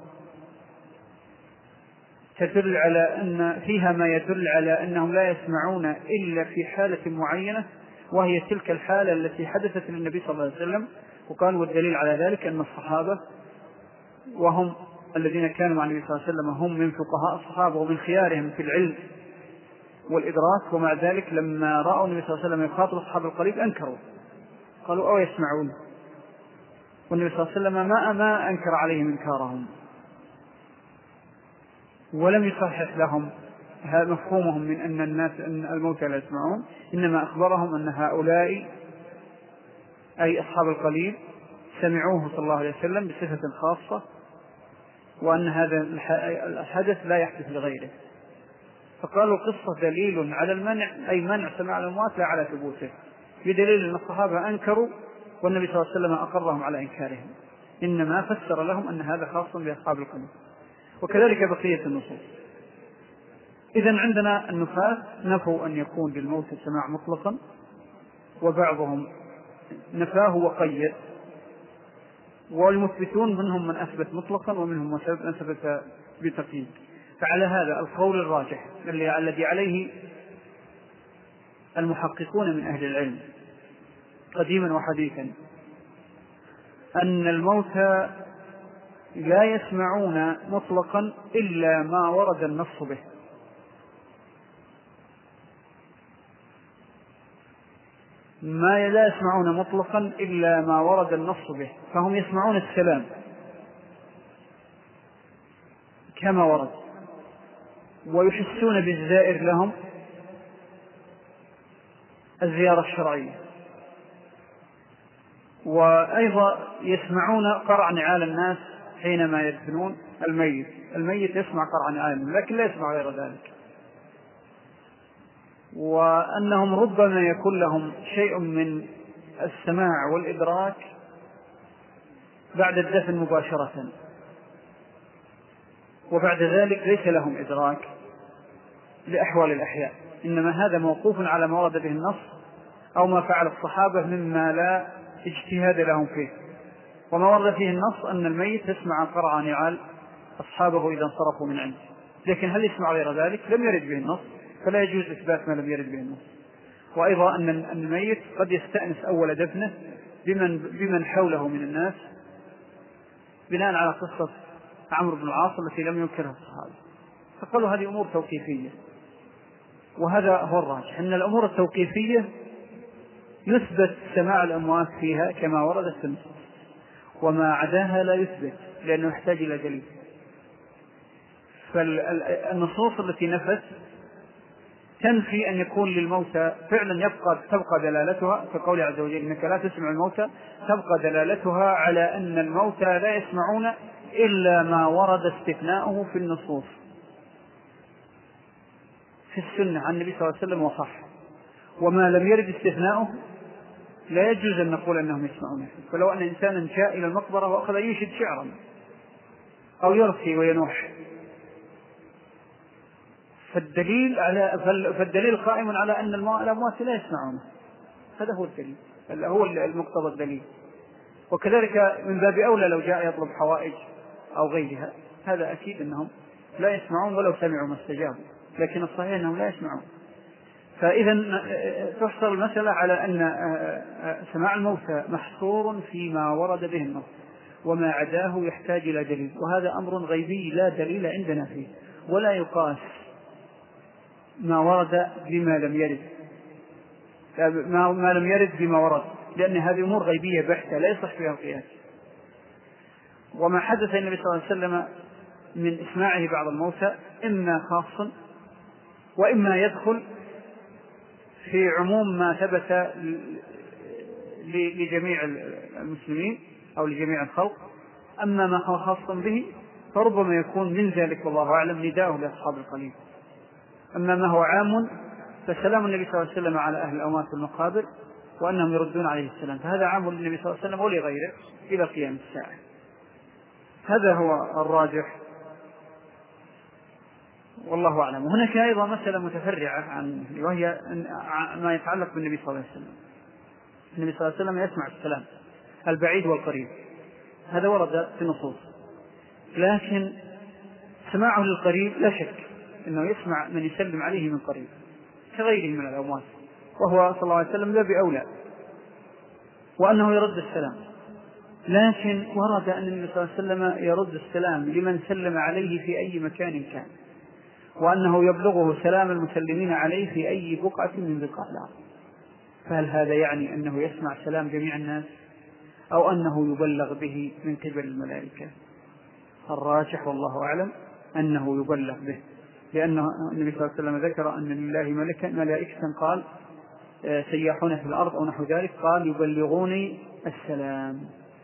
تدل على أن فيها ما يدل على أنهم لا يسمعون إلا في حالة معينة، وهي تلك الحالة التي حدثت للنبي صلى الله عليه وسلم. وقال والدليل على ذلك أن الصحابة وهم الذين كانوا مع النبي صلى الله عليه وسلم هم من فقهاء الصحابة ومن خيارهم في العلم والإدراك، ومع ذلك لما رأوا النبي صلى الله عليه وسلم يخاطب أصحاب القليل أنكروا، قالوا أو يسمعون، والنبي صلى الله عليه وسلم ما, ما أنكر عليهم إنكارهم ولم يصحح لهم مفهومهم من أن الناس أن الموتى لا يسمعون، إنما أخبرهم أن هؤلاء أي أصحاب القليل سمعوه صلى الله عليه وسلم بصفة خاصة، وأن هذا الحدث لا يحدث لغيره. فقالوا القصة دليل على المنع، أي منع سماع الأموات لا على ثبوته، بدليل أن الصحابة أنكروا والنبي صلى الله عليه وسلم أقرهم على إنكارهم، إنما فسر لهم أن هذا خاص بأصحاب القليل. وكذلك بقية النصوص. إذن عندنا النفاة نفوا أن يكون للموت سماع مطلقا، وبعضهم نفاه وقيد، والمثبتون منهم من أثبت مطلقا ومنهم من أثبت بتقييد. فعلى هذا القول الراجح الذي عليه المحققون من أهل العلم قديما وحديثا أن الموتى لا يسمعون مطلقا إلا ما ورد النص به، ما لا يسمعون مطلقا إلا ما ورد النص به، فهم يسمعون السلام كما ورد، ويحسون بالزائر لهم الزيارة الشرعية، وأيضا يسمعون قرع نعال الناس حينما يدفنون الميت، الميت يسمع قرع نعالهم لكن لا يسمع غير ذلك، وأنهم ربما يكون لهم شيء من السماع والإدراك بعد الدفن مباشرة، وبعد ذلك ليس لهم إدراك لأحوال الأحياء، إنما هذا موقوف على ما ورد به النص أو ما فعل الصحابة مما لا اجتهاد لهم فيه. وما ورد فيه النص أن الميت يسمع قرع نعال أصحابه إذا انصرفوا من عنده، لكن هل يسمع غير ذلك؟ لم يرد به النص، فلا يجوز إثبات ما لم يرد به النص. وأيضا أن الميت قد يستأنس أول دفنه بمن, بمن حوله من الناس، بناء على قصة عمرو بن العاص التي لم ينكرها الصحابة، فقالوا هذه أمور توقيفية. وهذا هو الراجح، أن الأمور التوقيفية يثبت سماع الأموات فيها كما وردت في النصوص، وما عداها لا يثبت لأنه يحتاج إلى دليل. فالنصوص التي نفت تنفي أن يكون للموتى فعلا يبقى تبقى دلالتها، كقول عز وجل إنك لا تسمع الموتى، تبقى دلالتها على أن الموتى لا يسمعون إلا ما ورد استثناؤه في النصوص في السنة عن النبي صلى الله عليه وسلم وصح. وما لم يرد استثناؤه لا يجوز أن نقول أنهم يسمعون. فلو أن إنسانا جاء إلى المقبرة وأخذ ينشد شعرا أو يرثي وينوح، فالدليل على فالدليل قائم على أن الأموات لا يسمعونه، هذا هو الدليل، هو المقتضى الدليل. وكذلك من باب أولى لو جاء يطلب حوائج أو غيرها، هذا أكيد أنهم لا يسمعون ولو سمعوا ما استجابوا، لكن الصحيح أنهم لا يسمعون. فإذا تحصل المسألة على أن سماع الموتى محصور فيما ورد به النص، وما عداه يحتاج إلى دليل، وهذا أمر غيبي لا دليل عندنا فيه، ولا يقاس ما ورد بما لم يرد ما لم يرد بما ورد، لأن هذه أمور غيبية بحتة لا يصح فيها القياس. وما حدث النبي صلى الله عليه وسلم من إسماعه بعض الموتى إما خاص وإما يدخل في عموم ما ثبت لجميع المسلمين أو لجميع الخلق. أما ما هو خاص به فربما يكون من ذلك والله أعلم نداءه لأصحاب القليل. أما ما هو عام فسلام النبي صلى الله عليه وسلم على أهل الأموات والمقابر وأنهم يردون عليه السلام، فهذا عام للنبي صلى الله عليه وسلم ولغيره إلى قيام الساعة. هذا هو الراجح والله أعلم. وهناك أيضا مسألة متفرعة عن وهي ما يتعلق بالنبي صلى الله عليه وسلم. النبي صلى الله عليه وسلم يسمع السلام البعيد والقريب، هذا ورد في النصوص، لكن سماعه للقريب لا شك أنه يسمع من يسلم عليه من قريب كغيره من الأموات، وهو صلى الله عليه وسلم ذا بأولى، وأنه يرد السلام. لكن ورد أن النبي صلى الله عليه وسلم يرد السلام لمن سلم عليه في أي مكان كان، وأنه يبلغه سلام المسلمين عليه في أي بقعة من بقاع الأرض. فهل هذا يعني أنه يسمع سلام جميع الناس أو أنه يبلغ به من قبل الملائكة؟ الراجح والله أعلم أنه يبلغ به، لأن النبي صلى الله عليه وسلم ذكر أن لله ملكا ملائكة قال سياحون في الأرض أو نحو ذلك، قال يبلغوني السلام.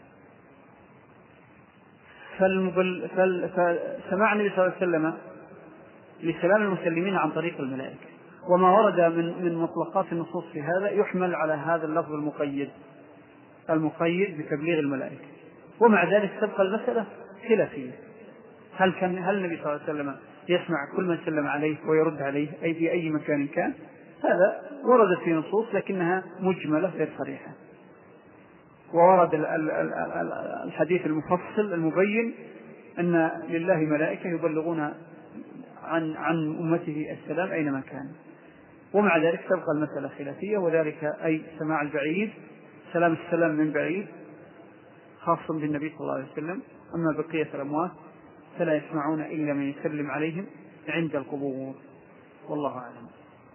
فالمبل... فال... فسماع النبي صلى الله عليه وسلم لسلام المسلمين عن طريق الملائكة، وما ورد من من مطلقات النصوص في هذا يحمل على هذا اللفظ المقيد المقيد بتبليغ الملائكة. ومع ذلك تبقى المسألة خلافية، هل كان هل النبي صلى الله عليه وسلم يسمع كل من سلم عليه ويرد عليه أي في أي مكان كان؟ هذا ورد في نصوص لكنها مجملة غير صريحة. وورد الحديث المفصل المبين أن لله ملائكة يبلغون عن عن أمته السلام أينما كان. ومع ذلك تبقى المسألة خلافية، وذلك أي سماع البعيد سلام السلام من بعيد خاص بالنبي صلى الله عليه وسلم، أما بقية الأموات فلا يسمعون إلا من يسلم عليهم عند القبور والله أعلم.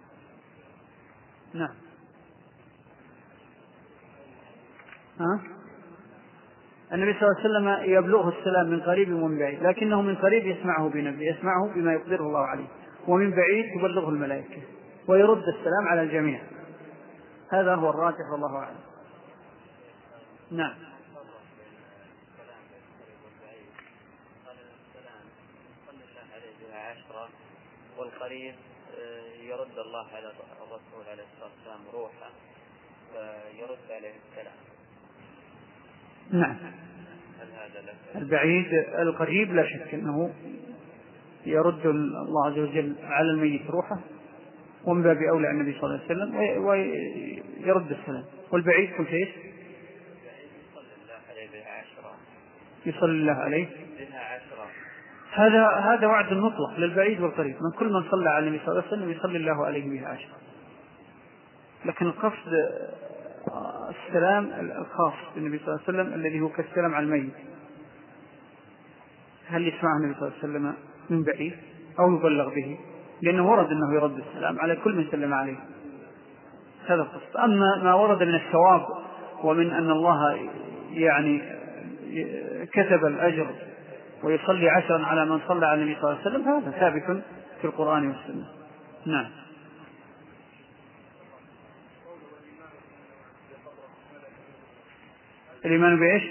نعم. ها؟ النبي صلى الله عليه وسلم يبلغه السلام من قريب ومن بعيد، لكنه من قريب يسمعه بنبي يسمعه بما يقدره الله عليه، ومن بعيد تبلغه الملائكة ويرد السلام على الجميع. هذا هو الراجح والله أعلم. نعم. والقريب يرد الله على الرسول عليه الصلاة والسلام روحه فيرد عليه السلام. نعم. البعيد القريب لا شك أنه يرد الله عز وجل على الميت روحه، ومن باب أولى النبي صلى الله عليه وسلم ويرد السلام. والبعيد كل شيء يصلي الله عليه هذا هذا وعد مطلق للبعيد والقريب، من كل من صلى على النبي صلى الله عليه وسلم يصلي الله عليه بها عشرة. لكن القصد السلام الخاص بالنبي صلى الله عليه وسلم الذي هو كالسلام على الميت، هل يسمعه النبي صلى الله عليه وسلم من بعيد أو يبلغ به؟ لأنه ورد أنه يرد السلام على كل من سلم عليه، هذا القصد. أما ما ورد من الثواب ومن أن الله يعني كتب الأجر ويصلي عشرا على من صلى على النبي صلى الله عليه وسلم، هذا ثابت في القرآن والسنة. نعم. الإيمان بإيش؟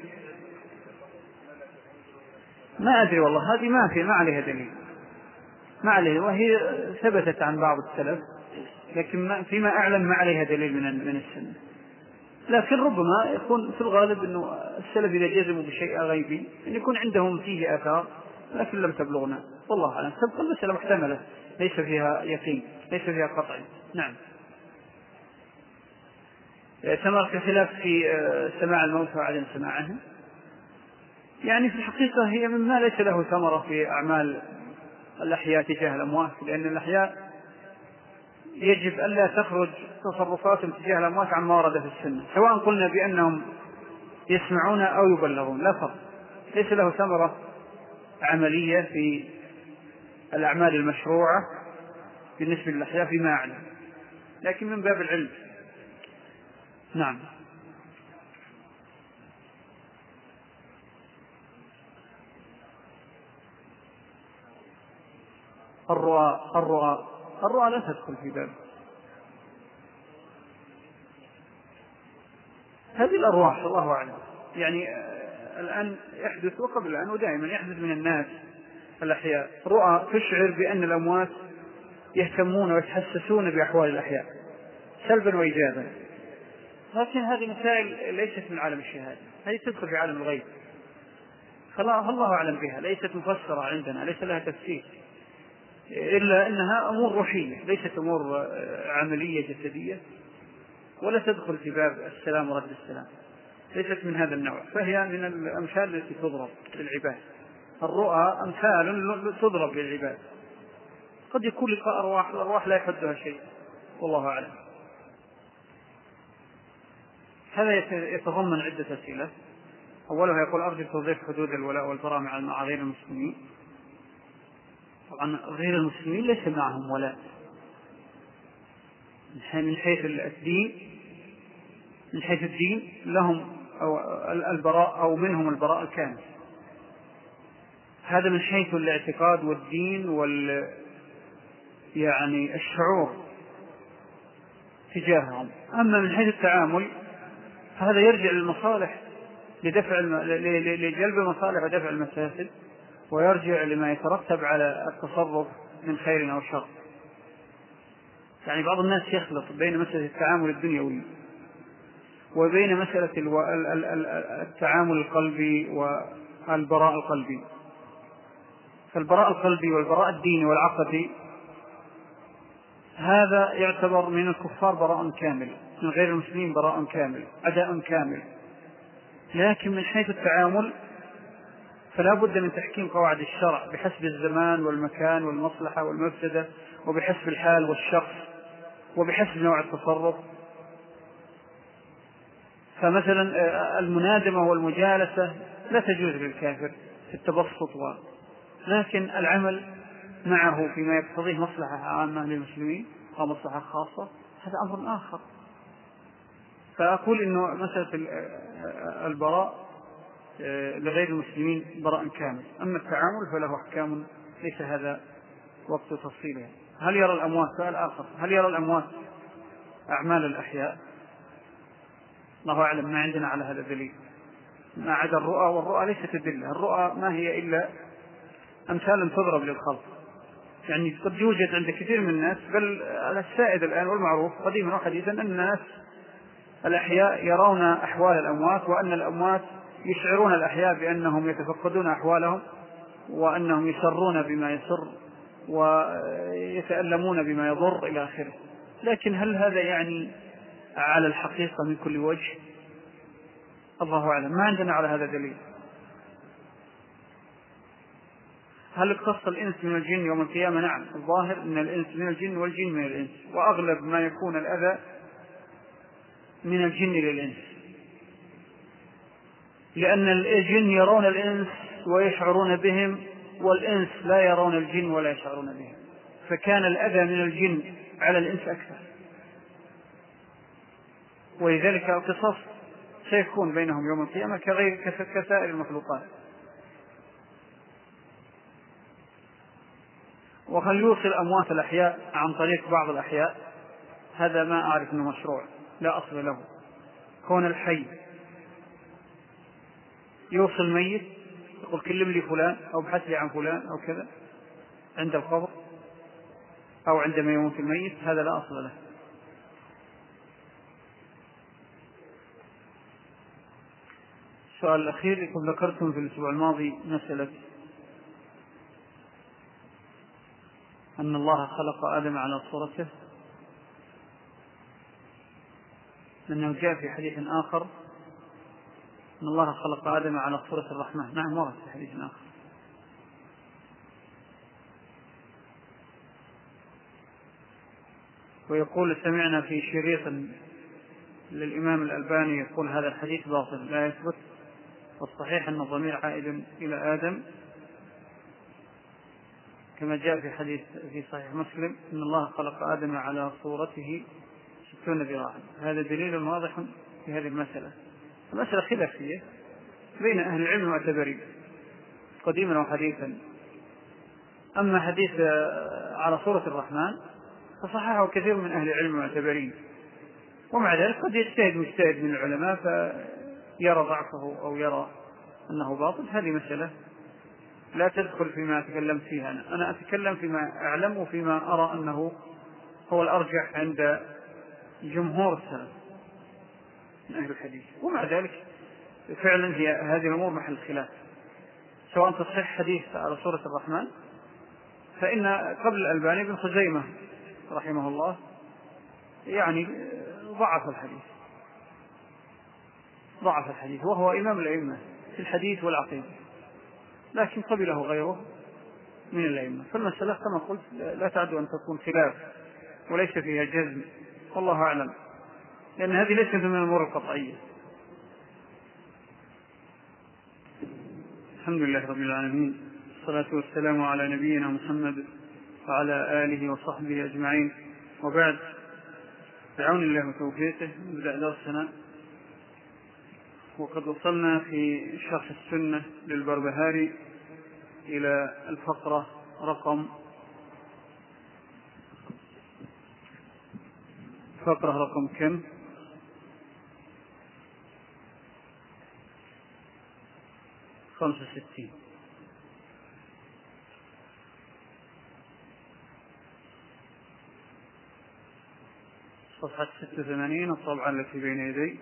ما أدري والله، هذه ما في ما عليها دليل، ما عليها، وهي ثبتت عن بعض السلف، لكن ما فيما أعلم ما عليها دليل من من السنة. لكن ربما يكون في الغالب أنه السلف إذا جزموا بشيء غيبي أن يكون عندهم فيه آثار لكن لم تبلغنا، والله أعلم. تبقى المسألة محتملة ليس فيها يقين، ليس فيها قطع. نعم. ثمرة الخلاف في سماع الموتى وعدم سماعهم، يعني في الحقيقة هي مما ليس له ثمرة في أعمال الأحياء تجاه الأموات، لأن الأحياء يجب ألا تخرج تصرفاتهم تجاه الأموات عن ما ورد في السنة، سواء قلنا بأنهم يسمعون أو يبلغون، لا فرق، ليس له ثمرة عملية في الأعمال المشروعة بالنسبة للأحياء فيما أعلم، لكن من باب العلم. نعم. الرؤى الرؤى الرؤى لا تدخل في باب هذه الأرواح، الله أعلم. يعني الآن يحدث وقبل الآن ودائما يحدث من الناس الأحياء رؤى تشعر بأن الأموات يهتمون ويتحسسون بأحوال الأحياء سلبا وإيجابا، لكن هذه مسائل ليست من عالم الشهادة، هذه تدخل في عالم الغيب، فالله أعلم بها، ليست مفسرة عندنا، ليس لها تفسير، إلا أنها أمور روحية ليست أمور عملية جسدية، ولا تدخل في باب السلام ورد السلام، ليست من هذا النوع، فهي من الأمثال التي تضرب للعباد. الرؤى أمثال تضرب للعباد، قد يكون لقاء أرواح، الأرواح لا يحدها شيء، والله أعلم. هذا يتضمن عدة أسئلة. أولها يقول أرجو توضيح حدود الولاء والبراء مع غير المسلمين. طبعا غير المسلمين ليس معهم ولاء من حيث الدين، من حيث الدين لهم أو البراء أو منهم البراء الكامل، هذا من حيث الاعتقاد والدين وال يعني الشعور تجاههم. أما من حيث التعامل هذا يرجع للمصالح، لدفع الم... لجلب المصالح ودفع المفاسد، ويرجع لما يترتب على التصرف من خير أو شر. يعني بعض الناس يخلط بين مسألة التعامل الدنيوي وبين مسألة الو... التعامل القلبي والبراء القلبي. فالبراء القلبي والبراء الديني والعقدي هذا يعتبر من الكفار براء كامل، من غير المسلمين براء كامل، عداء كامل. لكن من حيث التعامل فلا بد من تحكيم قواعد الشرع بحسب الزمان والمكان والمصلحة والمفسدة، وبحسب الحال والشخص، وبحسب نوع التصرف. فمثلا المنادمة والمجالسة لا تجوز للكافر في التبسط و... لكن العمل معه فيما يقتضيه مصلحة عامة للمسلمين أو مصلحة خاصة هذا أمر آخر. فأقول إنه مسألة البراء لغير المسلمين براء كامل، أما التعامل فله أحكام ليس هذا وقت تفصيلها. هل يرى الأموات؟ سؤال آخر، هل يرى الأموات أعمال الأحياء؟ الله أعلم، ما عندنا على هذا دليل ما عدا الرؤى، والرؤى ليست أدلة، الرؤى ما هي إلا أمثال تضرب للخلق. يعني قد يوجد عند كثير من الناس، بل السائد الآن والمعروف قديما وحديثا أن الناس الأحياء يرون أحوال الأموات، وأن الأموات يشعرون الأحياء بأنهم يتفقدون أحوالهم وأنهم يسرون بما يسر ويتألمون بما يضر إلى آخره. لكن هل هذا يعني على الحقيقة من كل وجه؟ الله أعلم، ما عندنا على هذا دليل. هل اقتص الإنس من الجن يوم القيامة؟ نعم، الظاهر أن الإنس من الجن والجن من الإنس، وأغلب ما يكون الأذى من الجن للإنس، لأن الجن يرون الإنس ويشعرون بهم، والإنس لا يرون الجن ولا يشعرون بهم، فكان الأذى من الجن على الإنس أكثر، ولذلك القصاص سيكون بينهم يوم القيامة كغير كسائر المخلوقات. وهل يوصل أموات الأحياء عن طريق بعض الأحياء؟ هذا ما أعرف أنه مشروع، لا أصل له. كون الحي يوصل ميت يقول كلم لي فلان أو ابحث لي عن فلان أو كذا عند القبر أو عندما يموت الميت، هذا لا أصل له. السؤال الأخير يقول ذكرتم في الأسبوع الماضي مسألة أن الله خلق آدم على صورته، لأنه جاء في حديث آخر أن الله خلق آدم على صورة الرحمن. نعم، ورد في حديث آخر. ويقول سمعنا في شريط للإمام الألباني يقول هذا الحديث باطل لا يثبت، والصحيح أن الضمير عائد إلى آدم، كما جاء في حديث في صحيح مسلم أن الله خلق آدم على صورته ستون ذراعا. هذا دليل واضح في هذه المسألة. المسألة خلافية بين أهل العلم المعتبرين قديما وحديثا. أما حديث على صورة الرحمن فصححه كثير من أهل العلم المعتبرين، ومع ذلك قد يجتهد مجتهد من العلماء فيرى ضعفه أو يرى أنه باطل. هذه مسألة لا تدخل فيما أتكلم فيها أنا. أنا أتكلم فيما أعلم وفيما أرى أنه هو الأرجح عند جمهور السلف من أهل الحديث، ومع ذلك فعلا هي هذه الأمور محل خلاف. سواء تصحيح حديث على صورة الرحمن، فإن قبل الألباني بن خزيمة رحمه الله يعني ضعف الحديث ضعف الحديث وهو إمام الأئمة في الحديث والعقيدة، لكن قبله غيره من الأئمة. فالمسألة كما قلت لا تعد أن تكون خلاف وليس فيها جزم، والله أعلم، لأن هذه ليست من الأمور القطعية. الحمد لله رب العالمين، والصلاة والسلام على نبينا محمد وعلى آله وصحبه أجمعين، وبعد. بعون الله وتوفيقه نبدأ درسنا، وقد وصلنا في شرح السنة للبربهاري إلى الفقرة رقم فقرة رقم كم؟ خمسة وستين. صفحة ستة وثمانين، الطبعة التي بين يدي.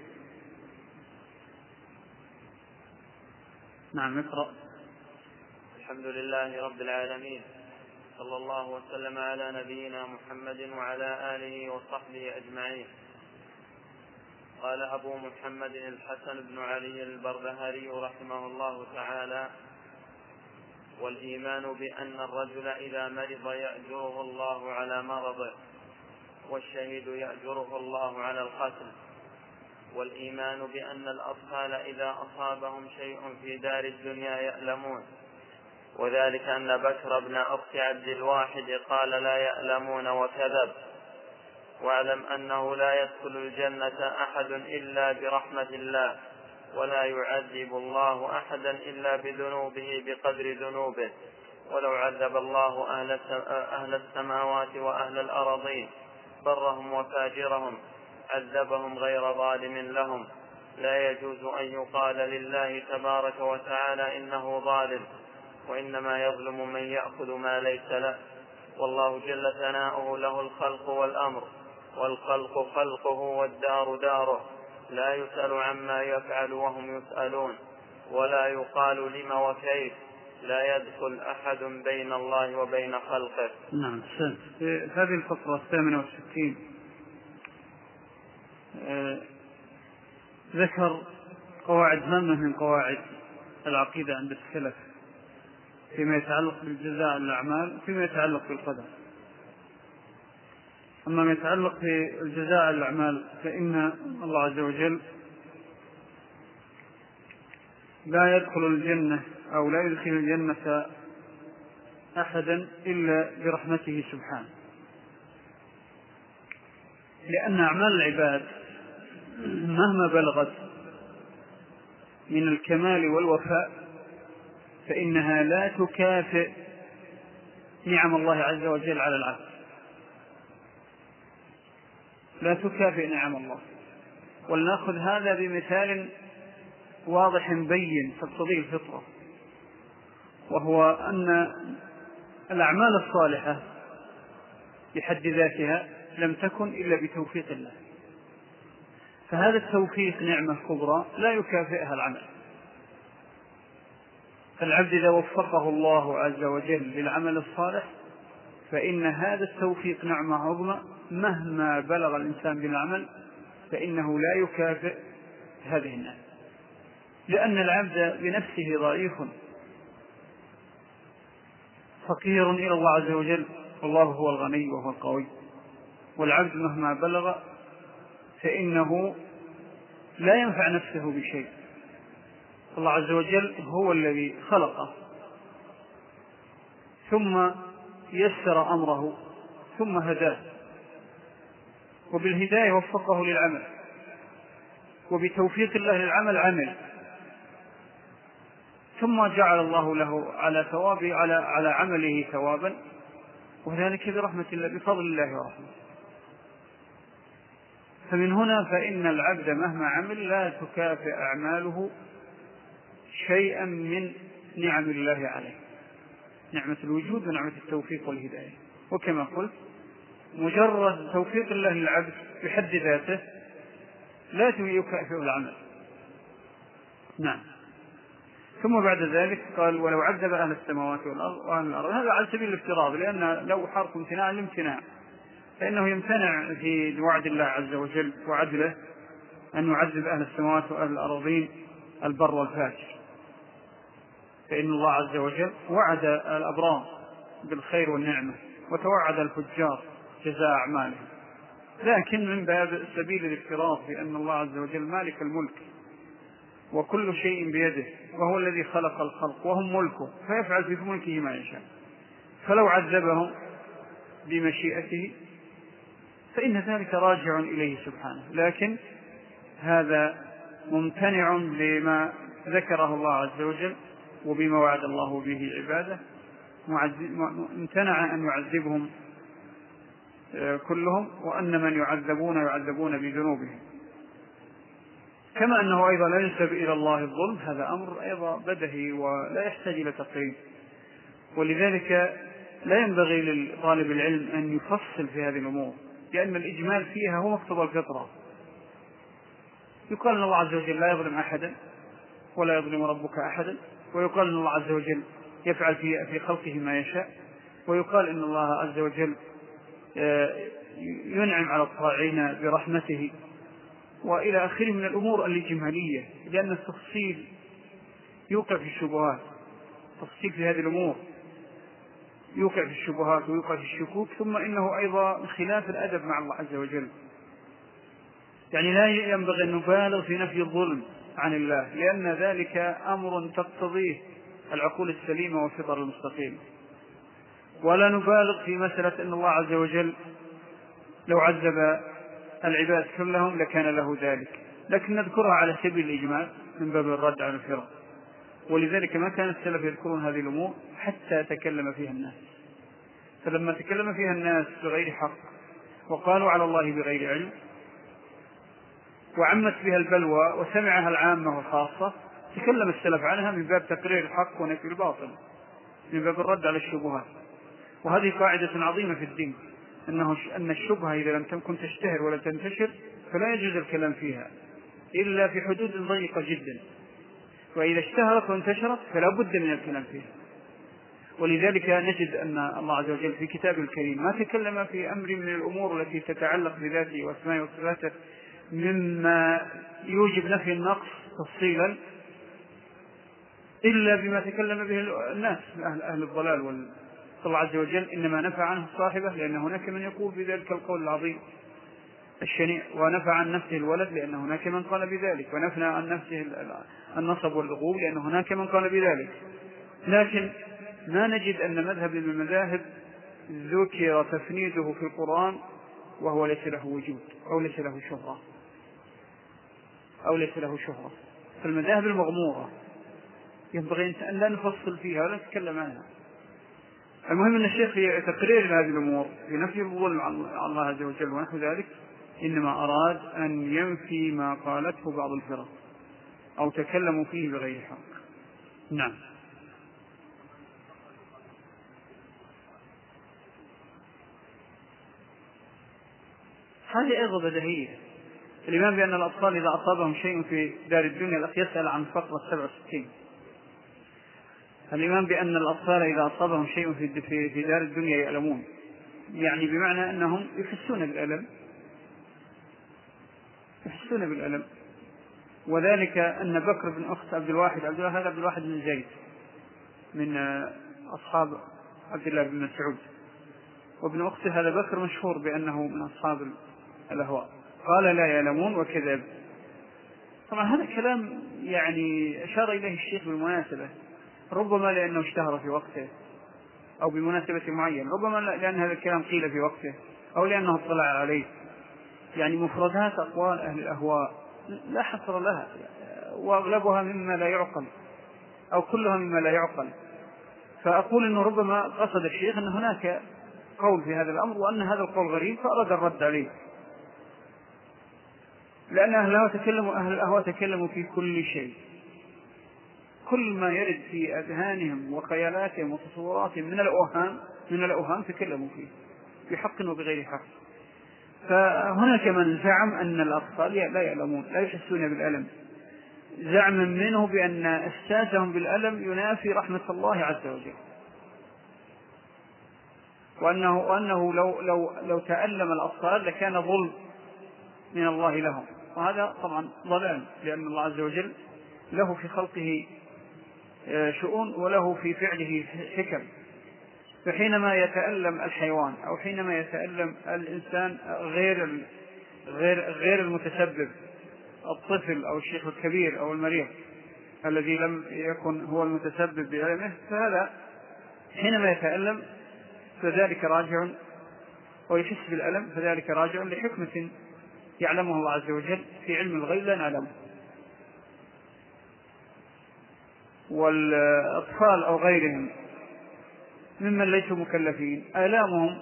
نعم، اقرأ. الحمد لله رب العالمين، صلى الله وسلم على نبينا محمد وعلى آله وصحبه أجمعين. قال أبو محمد الحسن بن علي البربهاري رحمه الله تعالى: والإيمان بأن الرجل إذا مرض يأجره الله على مرضه، والشهيد يأجره الله على القتل. والإيمان بأن الأطفال إذا أصابهم شيء في دار الدنيا يألمون، وذلك أن بكر بن أخت عبد الواحد قال لا يألمون وكذب. واعلم أنه لا يدخل الجنة أحد إلا برحمة الله، ولا يعذب الله أحدا إلا بذنوبه بقدر ذنوبه. ولو عذب الله أهل السماوات وأهل الأرضين برهم وفاجرهم عذبهم غير ظالم لهم. لا يجوز أن يقال لله تبارك وتعالى إنه ظالم، وإنما يظلم من يأخذ ما ليس له. والله جل ثناؤه له الخلق والأمر، والخلق خلقه والدار داره، لا يسأل عما يفعل وهم يسألون، ولا يقال لم وكيف، لا يدخل أحد بين الله وبين خلقه. نعم. في هذه الفقرة الثامنة والستين آه ذكر قواعد هامة من قواعد العقيدة عند السلف فيما يتعلق بالجزاء الأعمال وفيما يتعلق بالقدر. أما ما يتعلق بالجزاء الأعمال فإن الله عز وجل لا يدخل الجنة أو لا يدخل الجنة أحدا إلا برحمته سبحانه، لأن أعمال العباد مهما بلغت من الكمال والوفاء فإنها لا تكافئ نعم الله عز وجل على العبد، لا تكافئ نعم الله. ولنأخذ هذا بمثال واضح بين تقتضيه الفطرة، وهو أن الأعمال الصالحة بحد ذاتها لم تكن إلا بتوفيق الله، فهذا التوفيق نعمة كبرى لا يكافئها العمل. فالعبد إذا وفقه الله عز وجل للعمل الصالح فإن هذا التوفيق نعمة عظمى، مهما بلغ الإنسان بالعمل فإنه لا يكافئ هذه النعمة، لأن العبد بنفسه ضعيف فقير إلى الله عز وجل، والله هو الغني وهو القوي. والعبد مهما بلغ فإنه لا ينفع نفسه بشيء، الله عز وجل هو الذي خلقه ثم يسر أمره ثم هداه، وبالهداية وفقه للعمل، وبتوفيق الله للعمل عمل، ثم جعل الله له على ثوابه على على عمله ثوابا، وذلك برحمة الله بفضل الله ورحمته. فمن هنا فإن العبد مهما عمل لا تكافئ أعماله شيئا من نعم الله عليه، نعمة الوجود ونعمة التوفيق والهداية. وكما قلت مجرد توفيق الله للعبد بحد ذاته لا يكافئ العمل. نعم. ثم بعد ذلك قال ولو عذب أهل السماوات والأرض وأهل الأرض، هذا على سبيل الافتراض، لأن لو حرف امتناع الامتناع فإنه يمتنع في وعد الله عز وجل وعدله أن يعذب أهل السماوات وأهل الأرضين البر والفاجر، فإن الله عز وجل وعد الأبرار بالخير والنعمة وتوعد الفجار جزاء أعمالهم، لكن من باب سبيل الافتراض بأن الله عز وجل مالك الملك وكل شيء بيده، وهو الذي خلق الخلق وهم ملكه فيفعل في ملكه ما يشاء، فلو عذبهم بمشيئته فإن ذلك راجع إليه سبحانه. لكن هذا ممتنع بما ذكره الله عز وجل وبما وعد الله به عباده، امتنع أن يعذبهم كلهم، وأن من يعذبون يعذبون بذنوبهم. كما أنه أيضا لا ينسب إلى الله الظلم، هذا أمر أيضا بدهي ولا يحتاج إلى تقريب، ولذلك لا ينبغي لطالب العلم أن يفصل في هذه الأمور، لأن الإجمال فيها هو مقتضى الفطرة. يقال أن الله عز وجل لا يظلم أحدا ولا يظلم ربك أحدا، ويقال أن الله عز وجل يفعل في في خلقه ما يشاء، ويقال أن الله عز وجل ينعم على الطاعين برحمته، وإلى آخره من الأمور الإجمالية، لأن التفصيل يوقع في الشبهات، التفصيل في هذه الأمور يوقع في الشبهات ويوقع في الشكوك، ثم إنه أيضا خلاف الأدب مع الله عز وجل. يعني لا ينبغي أن نبالغ في نفي الظلم عن الله، لأن ذلك أمر تقتضيه العقول السليمة والفطر المستقيمة، ولا نبالغ في مسألة أن الله عز وجل لو عذب العباد كلهم لكان له ذلك، لكن نذكرها على سبيل الإجمال من باب الرد على الفرق. ولذلك ما كان السلف يذكرون هذه الأمور حتى تكلم فيها الناس، فلما تكلم فيها الناس بغير حق وقالوا على الله بغير علم وعمت بها البلوى وسمعها العامة والخاصة، تكلم السلف عنها من باب تقرير الحق ونفي الباطل، من باب الرد على الشبهات. وهذه قاعدة عظيمة في الدين، أنه أن الشبهة إذا لم تكن تشتهر ولا تنتشر فلا يجوز الكلام فيها إلا في حدود ضيقة جدا، وإذا اشتهرت وانتشرت فلا بد من الكلام فيها. ولذلك نجد أن الله عز وجل في كتابه الكريم ما تكلم في أمر من الأمور التي تتعلق بذاته واسمائه وصفاته مما يوجب نفي النقص تفصيلا إلا بما تكلم به الناس أهل, أهل الضلال. والله عز وجل إنما نفى عنه صاحبه لأن هناك من يقول بذلك القول العظيم الشنيع، ونفى عن نفسه الولد لأن هناك من قال بذلك، ونفى عن نفسه النصب واللغوب لأن هناك من قال بذلك. لكن ما نجد أن مذهب من المذاهب ذكر تفنيده في القرآن وهو ليس له وجود أو ليس له شهرة أو ليس له شهرة. فالمذاهب المغمورة ينبغي أن لا نفصل فيها ولا نتكلم عنها. المهم أن الشيخ في تقرير هذه الأمور في نفي الظلم عن الله عز وجل ونحو ذلك إنما أراد أن ينفي ما قالته بعض الفرق أو تكلموا فيه بغير حق. نعم. هذه أيضا بديهية. الإيمان بأن الأطفال إذا أصابهم شيء في دار الدنيا الأخ يسأل عن فقرة سبعة وستين. الإيمان بأن الأطفال إذا أصابهم شيء في في دار الدنيا يألمون، يعني بمعنى أنهم يحسون بالألم يحسون بالألم وذلك أن بكر بن أخت عبد الواحد عبد الواحد عبد الواحد بن زيد من أصحاب عبد الله بن مسعود، وابن أخته هذا بكر مشهور بأنه من أصحاب الأهواء، قال لا يألمون وكذب. طبعا هذا كلام يعني أشار إليه الشيخ بالمناسبة، ربما لأنه اشتهر في وقته أو بمناسبة معين، ربما لأن هذا الكلام قيل في وقته أو لأنه اطلع عليه. يعني مفردات أقوال أهل الأهواء لا حصر لها، وأغلبها مما لا يعقل أو كلها مما لا يعقل. فأقول أنه ربما قصد الشيخ أن هناك قول في هذا الأمر وأن هذا القول غريب فأراد الرد عليه، لأن أهل الأهواء تكلموا أهل الأهواء تكلموا في كل شيء، كل ما يرد في أذهانهم وخيالاتهم وتصوراتهم من الأوهام من الأوهام تكلموا فيه بحق وبغير حق. فهناك من زعم أن الأطفال لا يألمون لا يحسون بالألم، زعما منه بأن إحساسهم بالألم ينافي رحمة الله عز وجل، وأنه, وأنه لو, لو, لو تألم الأطفال لكان ظلم من الله لهم، وهذا طبعا ضلال، لأن الله عز وجل له في خلقه شؤون وله في فعله حكم. فحينما يتألم الحيوان أو حينما يتألم الإنسان غير غير غير المتسبب، الطفل أو الشيخ الكبير أو المريض الذي لم يكن هو المتسبب بألمه، فهذا حينما يتألم فذلك راجع ويحس بالألم، فذلك راجع لحكمة يعلمه الله عز وجل في علم الغيب لا نعلمه. والأطفال أو غيرهم ممن ليسوا مكلفين آلامهم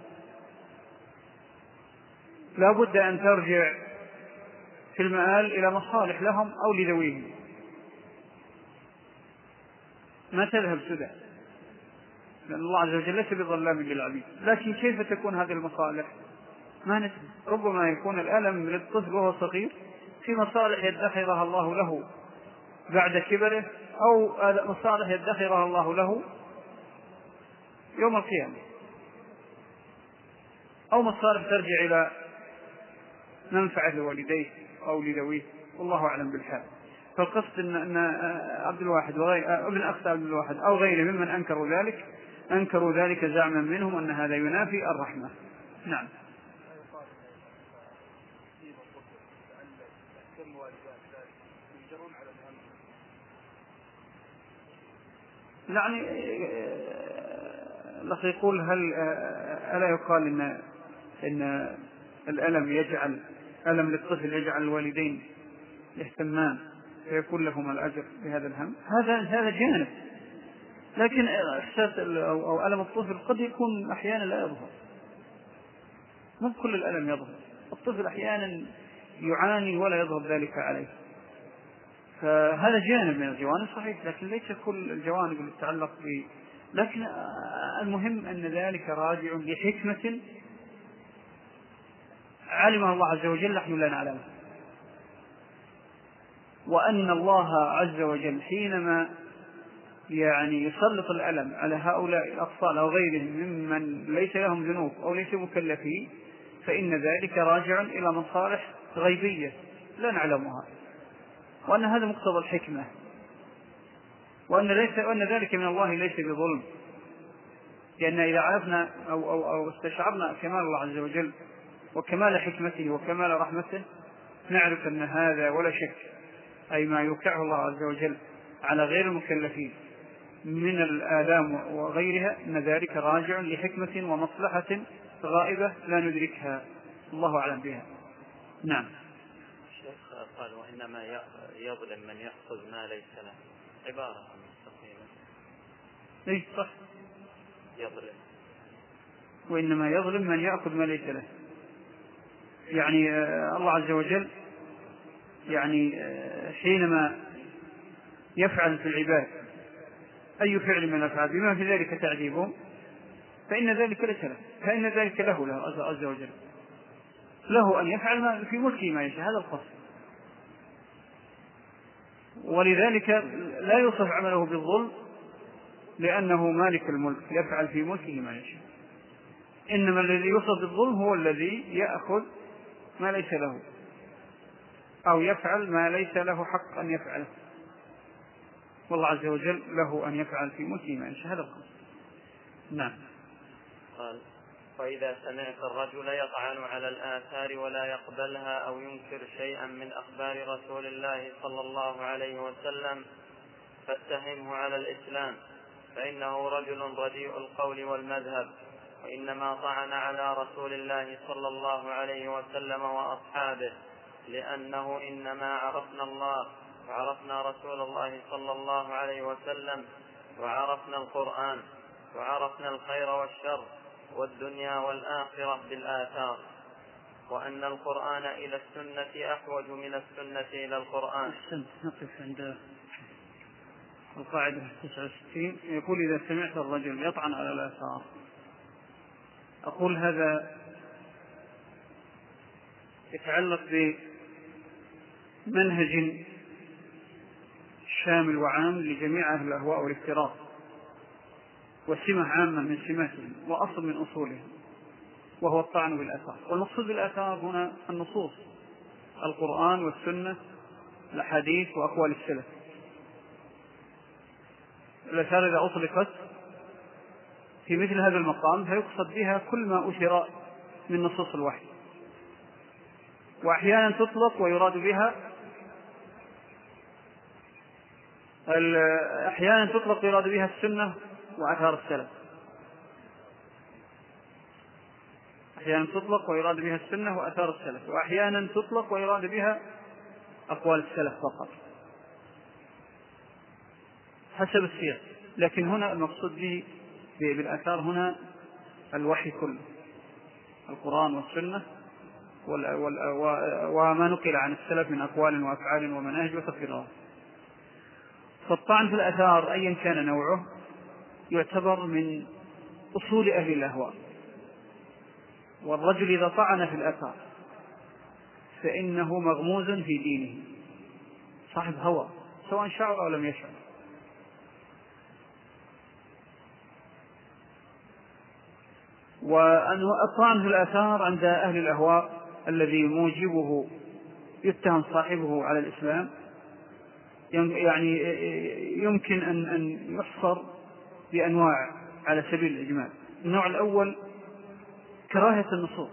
لا بد أن ترجع في المآل إلى مصالح لهم أو لذويهم، ما تذهب سدى، لأن الله عز وجل ليس بظلام للعبيد. لكن كيف تكون هذه المصالح؟ ما ندري، ربما يكون الألم للطفل وهو صغير في مصالح يدخرها الله له بعد كبره، أو مصالح يدخرها الله له يوم القيامة، أو مصالح ترجع إلى منفعة لوالديه أو لذويه، والله أعلم بالحال. فالقصد أن عبد الواحد وغير ابن أخت عبد الواحد أو غيره ممن أنكروا ذلك أنكروا ذلك زعما منهم أن هذا ينافي الرحمة. نعم. يعني الأخ يقول هل ألا يقال إن إن الألم يجعل ألم للطفل يجعل الوالدين يهتمان فيكون لهم الأجر بهذا الهم؟ هذا هذا جانب، لكن إحساس أو ألم الطفل قد يكون أحيانا لا يظهر، مو كل الألم يظهر، الطفل أحيانا يعاني ولا يظهر ذلك عليه، فهذا جانب من الجوانب صحيح، لكن ليس كل الجوانب اللي تتعلق ب. لكن المهم أن ذلك راجع لحكمة علمها الله عز وجل نحن لا نعلمها، وأن الله عز وجل حينما يعني يسلط الألم على هؤلاء الأطفال أو غيرهم ممن ليس لهم ذنوب أو ليس مكلفين، فإن ذلك راجع إلى مصالح غيبية لا نعلمها، وأن هذا مقتضى الحكمة، وأن, ليس وأن ذلك من الله ليس بظلم. لأن إذا عرفنا أو, أو, أو استشعرنا كمال الله عز وجل وكمال حكمته وكمال رحمته، نعرف أن هذا ولا شك أي ما يوقعه الله عز وجل على غير المكلفين من الآلام وغيرها، أن ذلك راجع لحكمة ومصلحة غائبة لا ندركها، الله أعلم بها. نعم. الشيخ قال وإنما يظلم من يأخذ ما ليس له، عبارة مستقيمة. إيه صح، يظلم، وإنما يظلم من يأخذ ما ليس له. يعني الله عز وجل يعني حينما يفعل في العباد أي فعل من الأفعال بما في ذلك تعذيبهم، فإن ذلك ليس له، فإن ذلك له له عز وجل، له أن يفعل ما في ملكه ما يشاء، هذا الخاص. ولذلك لا يوصف عمله بالظلم لأنه مالك الملك يفعل في ملكه ما يشاء، إنما الذي يوصف بالظلم هو الذي يأخذ ما ليس له أو يفعل ما ليس له حق أن يفعله، والله عز وجل له أن يفعل في ملكه ما يشاء، هذا الخاص. نعم. قال فإذا سمعت الرجل يطعن على الآثار ولا يقبلها أو ينكر شيئا من أخبار رسول الله صلى الله عليه وسلم فاتهمه على الإسلام، فإنه رجل رديء القول والمذهب، وإنما طعن على رسول الله صلى الله عليه وسلم وأصحابه لأنه إنما عرفنا الله وعرفنا رسول الله صلى الله عليه وسلم وعرفنا القرآن وعرفنا الخير والشر والدنيا والآخرة بالآثار، وأن القرآن إلى السنة أحوج من السنة إلى القرآن. أحسنت. نقف عند القاعدة تسعة وستين. يقول إذا سمعت الرجل يطعن على الآثار، أقول هذا يتعلق بمنهج شامل وعام لجميع أهل الأهواء والافتراض، وسمة عامة من سماتهم وأصل من أصولهم، وهو الطعن بالآثار. والمقصود بالآثار هنا النصوص، القرآن والسنة، الحديث وأقوال السلف. الآثار إذا أطلقت في مثل هذا المقام فيقصد بها كل ما أثر من نصوص الوحي، وأحيانا تطلق ويراد بها أحيانا تطلق ويراد بها السنة وآثار السلف، أحيانا تطلق ويراد بها السنة وآثار السلف، وأحيانا تطلق ويراد بها أقوال السلف فقط حسب السياق. لكن هنا المقصود به بالآثار هنا الوحي كله، القرآن والسنة وما نقل عن السلف من أقوال وأفعال ومناهج وتفسيرات. فالطعن في الآثار أيا كان نوعه يعتبر من أصول أهل الأهواء، والرجل إذا طعن في الآثار فإنه مغموز في دينه، صاحب هوى سواء شعر أو لم يشعر. والطعن في الآثار عند أهل الأهواء الذي موجبه يتهم صاحبه على الإسلام يعني يمكن أن يحصر بأنواع على سبيل الإجمال. النوع الأول كراهية النصوص،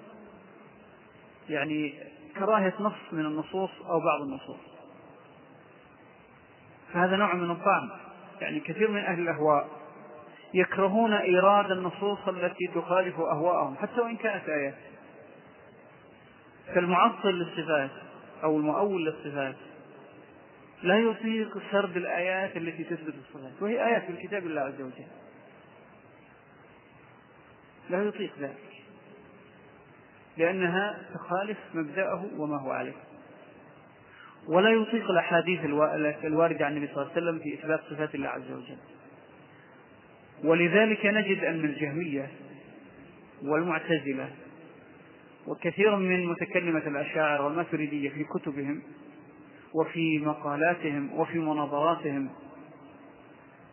يعني كراهية نص من النصوص أو بعض النصوص، فهذا نوع من الطعن. يعني كثير من أهل الأهواء يكرهون إيراد النصوص التي تخالف أهواءهم حتى وإن كانت آيات، كالمعطل للصفات أو المؤول للصفات لا يطيق سرد الآيات التي تثبت الصفات، وهي آيات من كتاب الله عز وجل، لا يطيق ذلك لأنها تخالف مبدأه وما هو عليه. ولا يطيق الأحاديث الواردة عن النبي صلى الله عليه وسلم في إثبات صفات الله عز وجل. ولذلك نجد أن الجهمية والمعتزلة وكثير من متكلمة الأشاعرة والماتريدية في كتبهم وفي مقالاتهم وفي مناظراتهم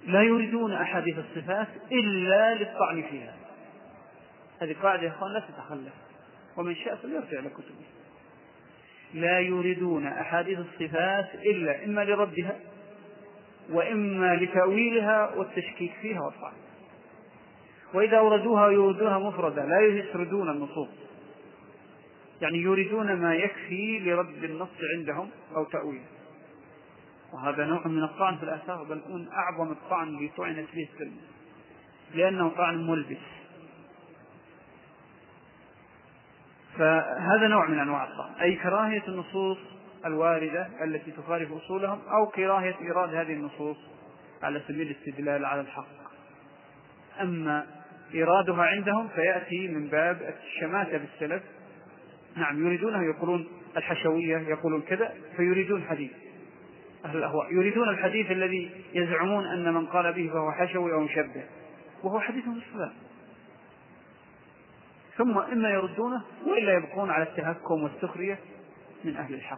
لا يريدون أحاديث الصفات إلا للطعن فيها. هذه قاعدة يا أخوان لا تتخلف، ومن شاء فليرجع لكتبه. لا يريدون أحاديث الصفات إلا إما لردها وإما لتأويلها والتشكيك فيها والطعن. وإذا أوردوها يوردونها مفردة لا يسردون النصوص، يعني يريدون ما يكفي لرد النص عندهم أو تأويله. وهذا نوع من الطعن في الآثار، بل من أعظم الطعن الذي طعنت به السنة، لأنه طعن ملبس. فهذا نوع من أنواع الطعن، أي كراهية النصوص الواردة التي تخالف أصولهم، أو كراهية إيراد هذه النصوص على سبيل الاستدلال على الحق. أما إيرادها عندهم فيأتي من باب الشماتة بالسلف. نعم يريدونها، يقولون الحشوية، يقولون كذا، فيريدون حديث أهل الأهواء، يريدون الحديث الذي يزعمون أن من قال به فهو حشوي أو مشبه، وهو حديث مصطلح. ثم إما يردونه وإلا يبقون على التهكم والسخرية من أهل الحق.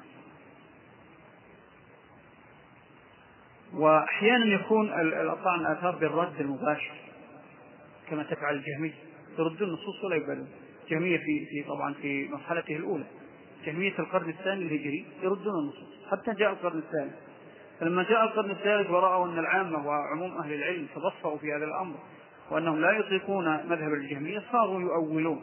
وأحيانا يكون الطعن الآثار بالرد المباشر كما تفعل الجهمية، يردون النصوص ولا يقبلون. الجهمية في في طبعا في مرحلته الأولى، جهمية القرن الثاني الهجري، يردون النصوص حتى جاء القرن الثالث. فلما جاء القرن الثالث ورأوا أن العامة وعموم أهل العلم تبصروا في هذا الأمر وأنهم لا يطيقون مذهب الجهمية، صاروا يؤولون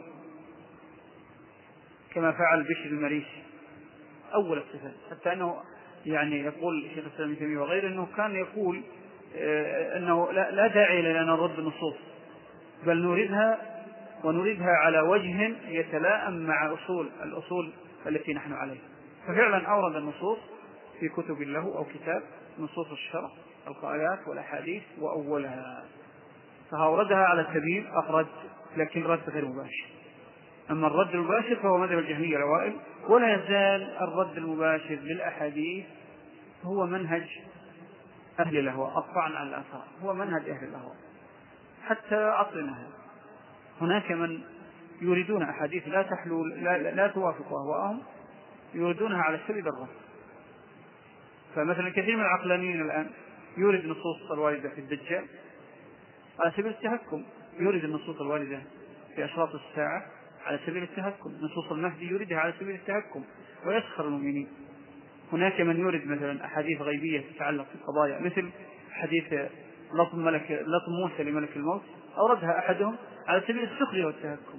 كما فعل بشر المريسي أول الصفات، حتى أنه يعني يقول الشيخ الإسلام ابن تيمية وغيره أنه كان يقول أنه لا داعي لنا نرد النصوص، بل نريدها ونريدها على وجه يتلائم مع أصول الأصول التي نحن عليها. ففعلا أورد النصوص في كتب له أو كتاب نصوص الشرع القآيات والأحاديث وأولها، فأوردها على سبيل الرد، لكن رد غير مباشر. أما الرد المباشر فهو مذهب الجهمية الأوائل، ولا يزال الرد المباشر للأحاديث هو منهج أهل الأهواء. الطعن على الآثار هو منهج أهل الأهواء حتى عصرنا هذا. هناك من يريدون أحاديث لا تحلو لا, لا توافق أهواءهم، يريدونها على سبيل الرد. فمثلا كثير من العقلانيين الآن يورد نصوص الواردة في الدجال على سبيل التهكم، يورد النصوص الواردة في أشراط الساعة على سبيل التهكم، نصوص المهدي يوردها على سبيل التهكم ويسخر المؤمنين. هناك من يورد مثلا أحاديث غيبية تتعلق بالقضايا، مثل حديث لطم ملك لطم موسى لملك الموت، أوردها أحدهم على سبيل السخرية والتهكم،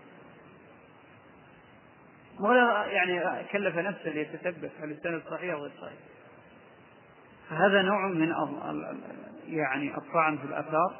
ولا يعني كلف نفسه ليتثبت هل السند صحيح أو غير صحيح. فهذا نوع من يعني الطعن في الآثار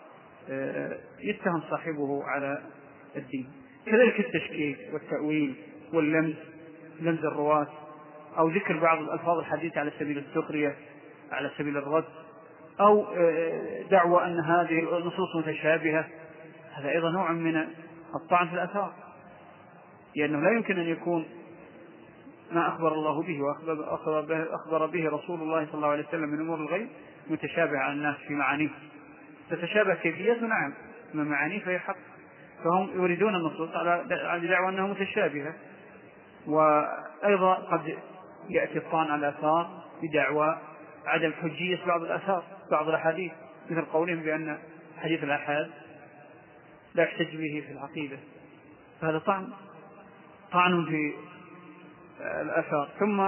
يتهم صاحبه على الدين. كذلك التشكيك والتأويل واللمز، لمز الرواة، أو ذكر بعض الألفاظ الحديثة على سبيل السخرية على سبيل الرد، أو دعوة أن هذه النصوص متشابهة، هذا أيضا نوع من الطعن في الآثار، لأنه لا يمكن أن يكون ما أخبر الله به وأخبر به, أخبر به رسول الله صلى الله عليه وسلم من أمور الغيب متشابه على الناس في معانيه. تتشابه كيفيته نعم، من معانيه فهي حق، فهم يريدون النصوص على دعوة أنها متشابهة. وأيضا قد يأتي الطعن على الآثار بدعوى عدم حجية بعض الآثار، بعض الأحاديث، مثل قولهم بأن حديث الآحاد لا يحتج به في العقيدة، فهذا طعن طعن في الآثار. ثم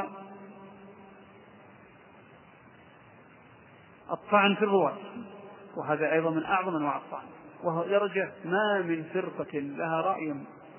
الطعن في الرواة، وهذا أيضا من أعظم أنواع الطعن، وهو درجة ما من فرقة لها رأي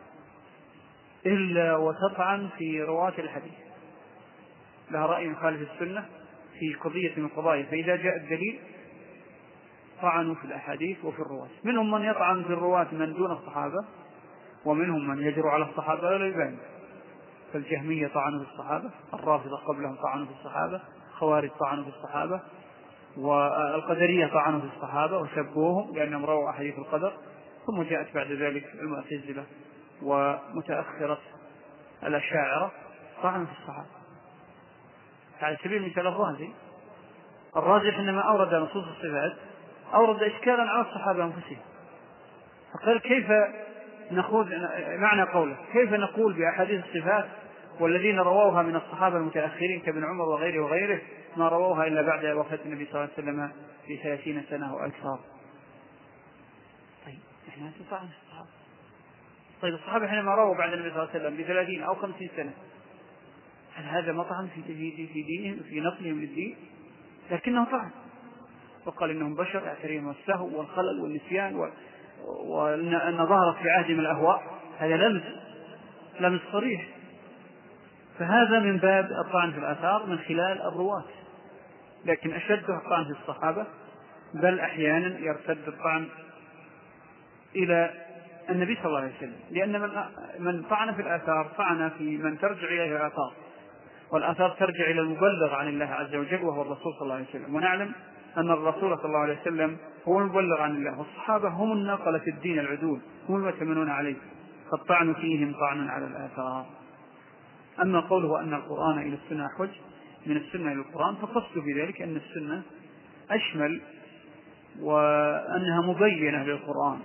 إلا وتطعن في رواة الحديث، لها رأي يخالف السنة في قضية من القضايا، فإذا جاء الدليل طعنوا في الأحاديث وفي الرواة. منهم من يطعن في الرواة من دون الصحابة، ومنهم من يجرؤ على الصحابة ولا يبان. فالجهمية طعنوا في الصحابة، الرافضة قبلهم طعنوا في الصحابة، خوارج طعنوا في الصحابة، والقدرية طعنوا في الصحابة وسبوهم لأنهم رووا أحاديث القدر. ثم جاءت بعد ذلك المعتزلة ومتأخرة الأشاعرة طعنوا في الصحابة. على سبيل المثال الرازي، الرازي حينما أورد نصوص الصفات أورد إشكالا على الصحابة أنفسهم، فقال كيف نقول معنى قوله كيف نقول بأحاديث الصفات والذين رووها من الصحابة المتأخرين كابن عمر وغيره وغيره ما رووها إلا بعد وفاة النبي صلى الله عليه وسلم في ثلاثين سنة أو أكثر. طيب إحنا نطعن الصحابة. طيب الصحابة حينما رووا بعد النبي صلى الله عليه وسلم بثلاثين أو خمسين سنة هل هذا مطعن في في دينهم في نقلهم للدين؟ لكنه طعن، وقال إنهم بشر يعتريهم السهو والخلل والنسيان وأن ظهرت في عهدهم الأهواء. هذا لمس لمس صريح. فهذا من باب الطعن في الآثار من خلال الرواة، لكن أشد الطعن في الصحابة، بل أحيانا يرتد الطعن إلى النبي صلى الله عليه وسلم، لأن من من طعن في الآثار طعن في من ترجع إليه الآثار، والآثار ترجع إلى المبلغ عن الله عز وجل وهو الرسول صلى الله عليه وسلم، ونعلم أن الرسول صلى الله عليه وسلم هو المبلغ عن الله، والصحابة هم الناقلة في الدين العدول، هم المؤتمنون عليه، فالطعن فيهم طعن على الآثار. أما قوله أن القرآن إلى السنة أحوج من السنة إلى القرآن، فقصد بذلك أن السنة أشمل وأنها مبينة للقرآن،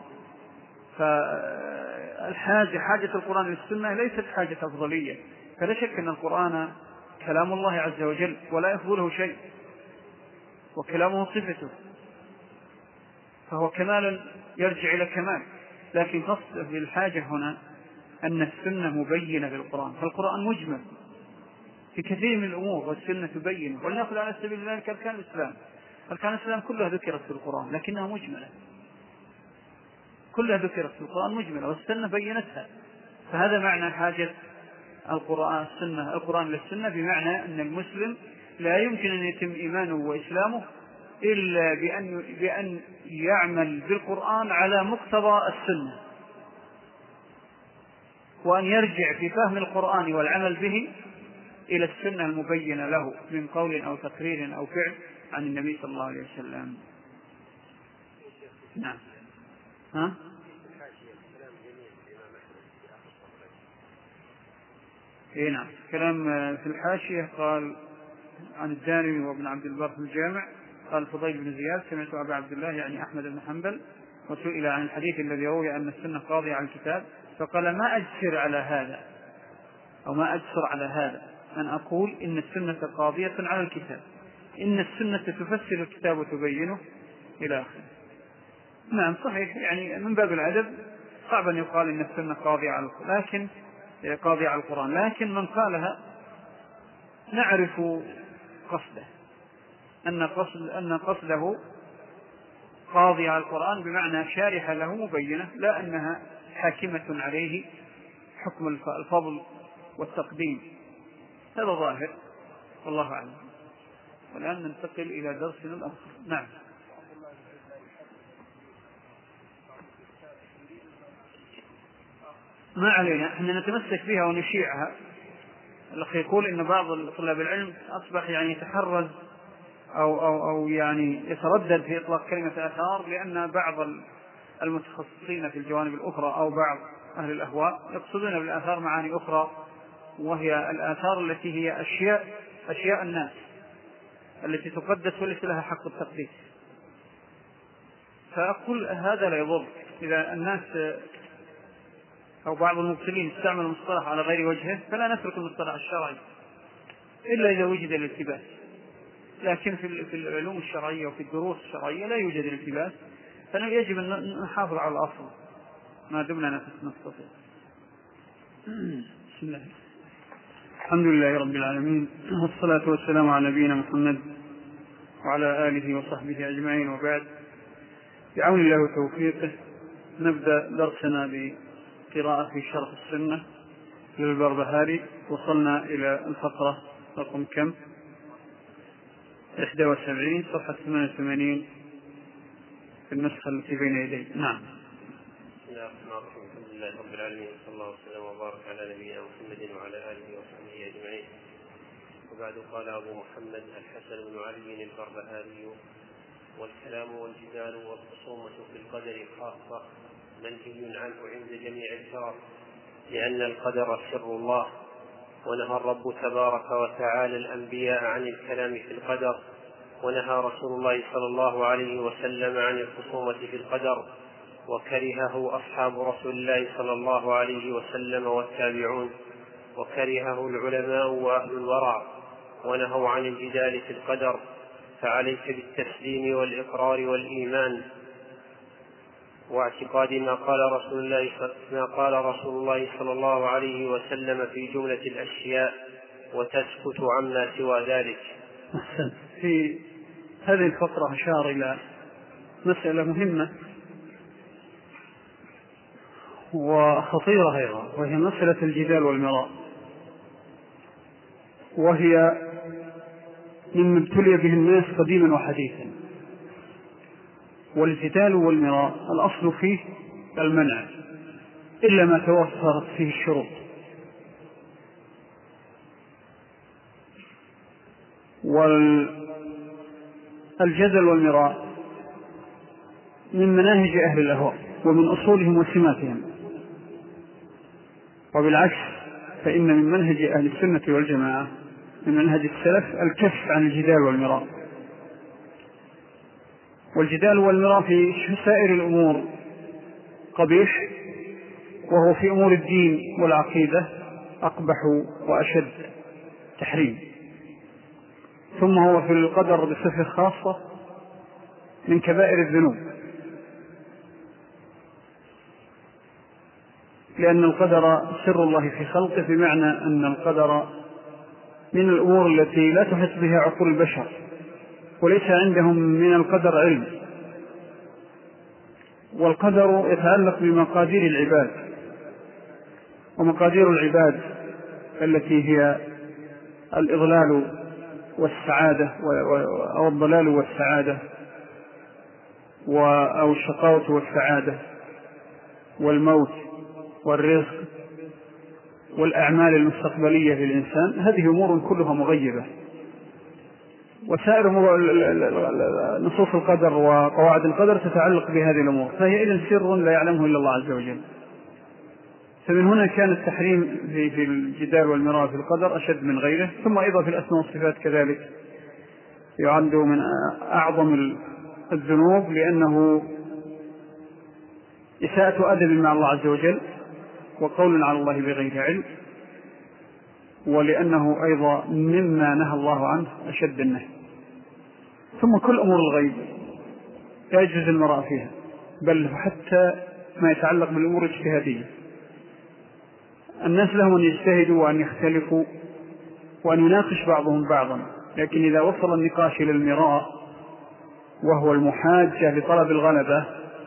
فالحاجة حاجة القرآن للسنة ليست حاجة أفضلية، فلا شك أن القرآن كلام الله عز وجل ولا يفضله شيء، وكلامه صفته، فهو كمال يرجع إلى كمال، لكن قصد بالحاجة هنا أن السنة مبينة للقرآن، فالقرآن مجمل في كثير من الأمور والسنة تبين. ولنأخذ على سبيل ذلك أركان الإسلام، أركان الإسلام كلها ذكرت في القرآن لكنها مجملة، كلها ذكرت في القرآن مجملة والسنة بينتها، فهذا معنى حاجة القرآن السنة القرآن للسنة، بمعنى أن المسلم لا يمكن أن يتم إيمانه وإسلامه إلا بأن, بأن يعمل بالقرآن على مقتضى السنة، وأن يرجع في فهم القرآن والعمل به إلى السنة المبينة له من قول أو تقرير أو فعل عن النبي صلى الله عليه وسلم. نعم. ها؟ إيه نعم. كلام في الحاشية قال عن الدارمي وابن عبد البر في الجامع، قال فضيل بن زياد سمعت أبا عبد الله يعني أحمد بن حنبل وسئل عن الحديث الذي روي أن السنة قاضية على الكتاب، فقال ما أجسر على هذا أو ما أجسر على هذا أن أقول إن السنة قاضية على الكتاب، إن السنة تفسر الكتاب وتبينه إلى آخره. نعم صحيح، يعني من باب العدب صعب أن يقال إن السنة قاضية على القرآن، لكن قاضية على القرآن، لكن من قالها نعرف قصده، أن قصد أن قصده قاضية على القرآن بمعنى شارحة له مبينة، لا أنها حاكمة عليه حكم الفضل والتقديم. هذا ظاهر والله أعلم. والآن ننتقل إلى درسنا الآخر. نعم. ما علينا، احنا نتمسك بها ونشيعها. الأخ يقول إن بعض طلاب العلم أصبح يعني يتحرز أو, أو, أو يعني يتردد في إطلاق كلمة آثار، لأن بعض المتخصصين في الجوانب الأخرى أو بعض أهل الأهواء يقصدون بالآثار معاني أخرى، وهي الآثار التي هي أشياء أشياء الناس التي تقدس وليس لها حق التقديس. فأقول هذا لا يضر إذا الناس أو بعض المبتلين استعمل المصطلح على غير وجهه، فلا نترك المصطلح الشرعي إلا إذا وجد الالتباس، لكن في العلوم الشرعية وفي الدروس الشرعية لا يوجد الالتباس، فيجب أن نحافظ على الأصل ما دمنا نستطيع. بسم الله. الحمد لله رب العالمين، والصلاة والسلام على نبينا محمد وعلى آله وصحبه أجمعين، وبعد. بعون الله وتوفيقه نبدأ درسنا بقراءة في شرح السنة للبربهاري. وصلنا إلى الفقرة رقم كم؟ إحدى وسبعين، صفحة ثمانية وثمانين في النسخة التي بين يدي. نعم. بسم الله الرحمن الرحيم، الحمد لله رب العالمين، صلى الله وسلم وبارك على نبينا محمد وعلى آله وصحبه أجمعين. وبعد، قال أبو محمد الحسن بن علي البربهاري: والكلام والجدال والخصومة في القدر خاصة منهي عنه عند جميع الشرع، لأن القدر سر الله، ونهى الرب تبارك وتعالى الأنبياء عن الكلام في القدر، ونهى رسول الله صلى الله عليه وسلم عن الخصومة في القدر، وكرهه أصحاب رسول الله صلى الله عليه وسلم والتابعون، وكرهه العلماء وأهل الورع ونهوا عن الجدال في القدر، فعليك بالتسليم والإقرار والإيمان واعتقاد ما قال رسول الله ما قال رسول الله صلى الله عليه وسلم في جملة الأشياء، وتسكت عما سوى ذلك. في هذه الفقرة أشار إلى مسألة مهمة وخطيرة أيضا، وهي مسألة الجدال والمراء، وهي مما ابتلي به الناس قديما وحديثا. والجدال والمراء الأصل فيه المنع إلا ما توفرت فيه الشروط. والجدل والمراء من مناهج أهل الأهواء ومن أصولهم وسماتهم، وبالعكس فإن من منهج أهل السنة والجماعة من منهج السلف الكف عن الجدال والمراء. والجدال والمراء في سائر الأمور قبيح، وهو في أمور الدين والعقيدة أقبح وأشد تحريم. ثم هو في القدر بصفة خاصة من كبائر الذنوب، لأن القدر سر الله في خلقه، بمعنى أن القدر من الأمور التي لا تحيط بها عقول البشر، وليس عندهم من القدر علم. والقدر يتعلق بمقادير العباد، ومقادير العباد التي هي الإضلال والسعادة أو الضلال والسعادة أو الشقاوة والسعادة والموت والرزق والأعمال المستقبلية للإنسان، هذه أمور كلها مغيبة. وسائر نصوص القدر وقواعد القدر تتعلق بهذه الأمور، فهي إذن سر لا يعلمه إلا الله عز وجل. فمن هنا كان التحريم في الجدال والمراء في القدر أشد من غيره. ثم أيضا في الأسماء والصفات كذلك يعد من أعظم الذنوب، لأنه إساءة أدب مع الله عز وجل وقول على الله بغير علم، ولأنه أيضا مما نهى الله عنه أشد النهي. ثم كل أمور الغيب لا يجوز المراء فيها، بل حتى ما يتعلق بالأمور الاجتهادية. الناس لهم أن يجتهدوا وأن يختلفوا وأن يناقش بعضهم بعضا، لكن إذا وصل النقاش إلى المراء وهو المحاجة لطلب الغلبة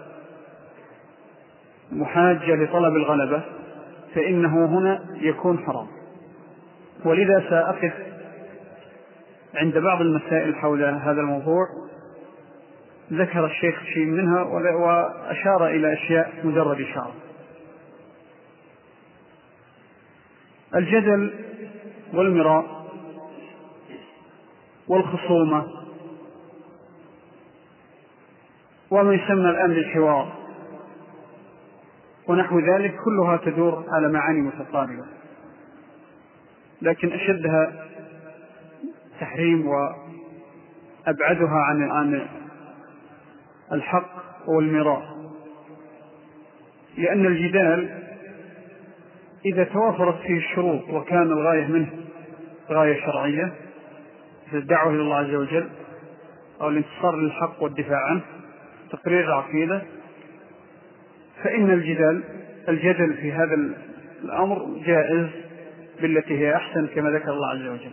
محاجة لطلب الغلبة فإنه هنا يكون حرام. ولذا سأقف عند بعض المسائل حول هذا الموضوع. ذكر الشيخ شيء منها وأشار إلى أشياء مجرد إشارة. الجدل والمراء والخصومة وما يسمى الآن بالحوار ونحو ذلك كلها تدور على معاني متقاربة، لكن أشدها تحريم وأبعدها عن عن الحق والمراء. لأن الجدال إذا توافرت فيه الشروط وكان الغاية منه غاية شرعية الدعوة إلى الله عز وجل أو الانتصار للحق والدفاع عنه تقرير العقيدة، فإن الجدال الجدل في هذا الأمر جائز بالتي هي أحسن كما ذكر الله عز وجل.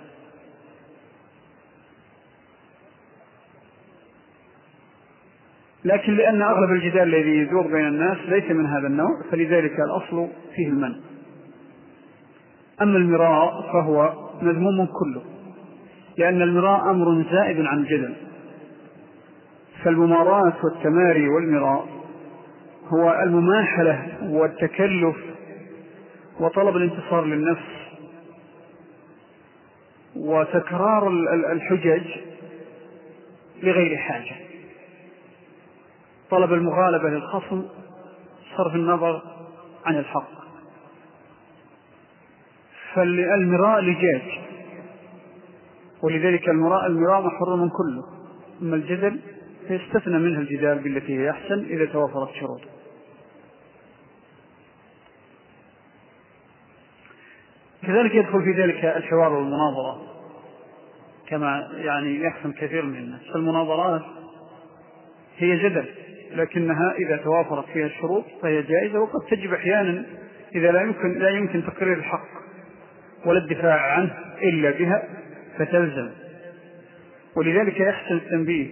لكن لأن أغلب الجدال الذي يدور بين الناس ليس من هذا النوع، فلذلك الأصل فيه المنع. أما المراء فهو مذموم كله، لأن المراء أمر زائد عن الجدل. فالمماراة والتماري والمراء هو المماحلة والتكلف وطلب الانتصار للنفس وتكرار الحجج لغير حاجة، طلب المغالبة للخصم، صرف النظر عن الحق. فالمراء لجاج، ولذلك المراء المراء محرم كله. أما الجدل فيستثنى منه الجدال بالتي هي أحسن إذا توفرت شروط. كذلك يدخل في ذلك الحوار والمناظرة كما يعني يحسن كثير من الناس. فالمناظرات هي جدل، لكنها إذا توافرت فيها الشروط فهي جائزة، وقد تجب أحيانا إذا لا يمكن, لا يمكن تقرير الحق ولا الدفاع عنه إلا بها فتلزم. ولذلك يحسن التنبيه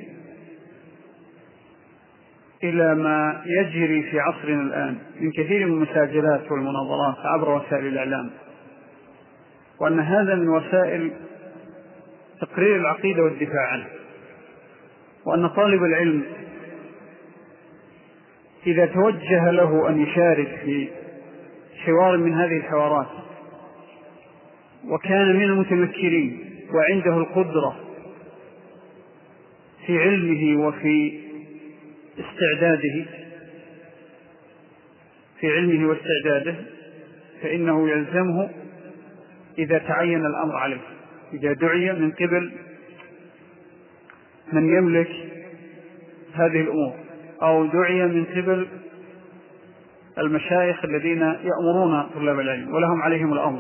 إلى ما يجري في عصرنا الآن من كثير من المساجلات والمناظرات عبر وسائل الإعلام، وأن هذا من وسائل تقرير العقيدة والدفاع عنه، وأن طالب العلم إذا توجه له أن يشارك في حوار من هذه الحوارات وكان من المتمكنين وعنده القدرة في علمه وفي استعداده في علمه واستعداده فإنه يلزمه إذا تعين الأمر عليه، إذا دعي من قبل من يملك هذه الأمور أو دعي من قبل المشايخ الذين يأمرون طلاب العلم ولهم عليهم الأمر،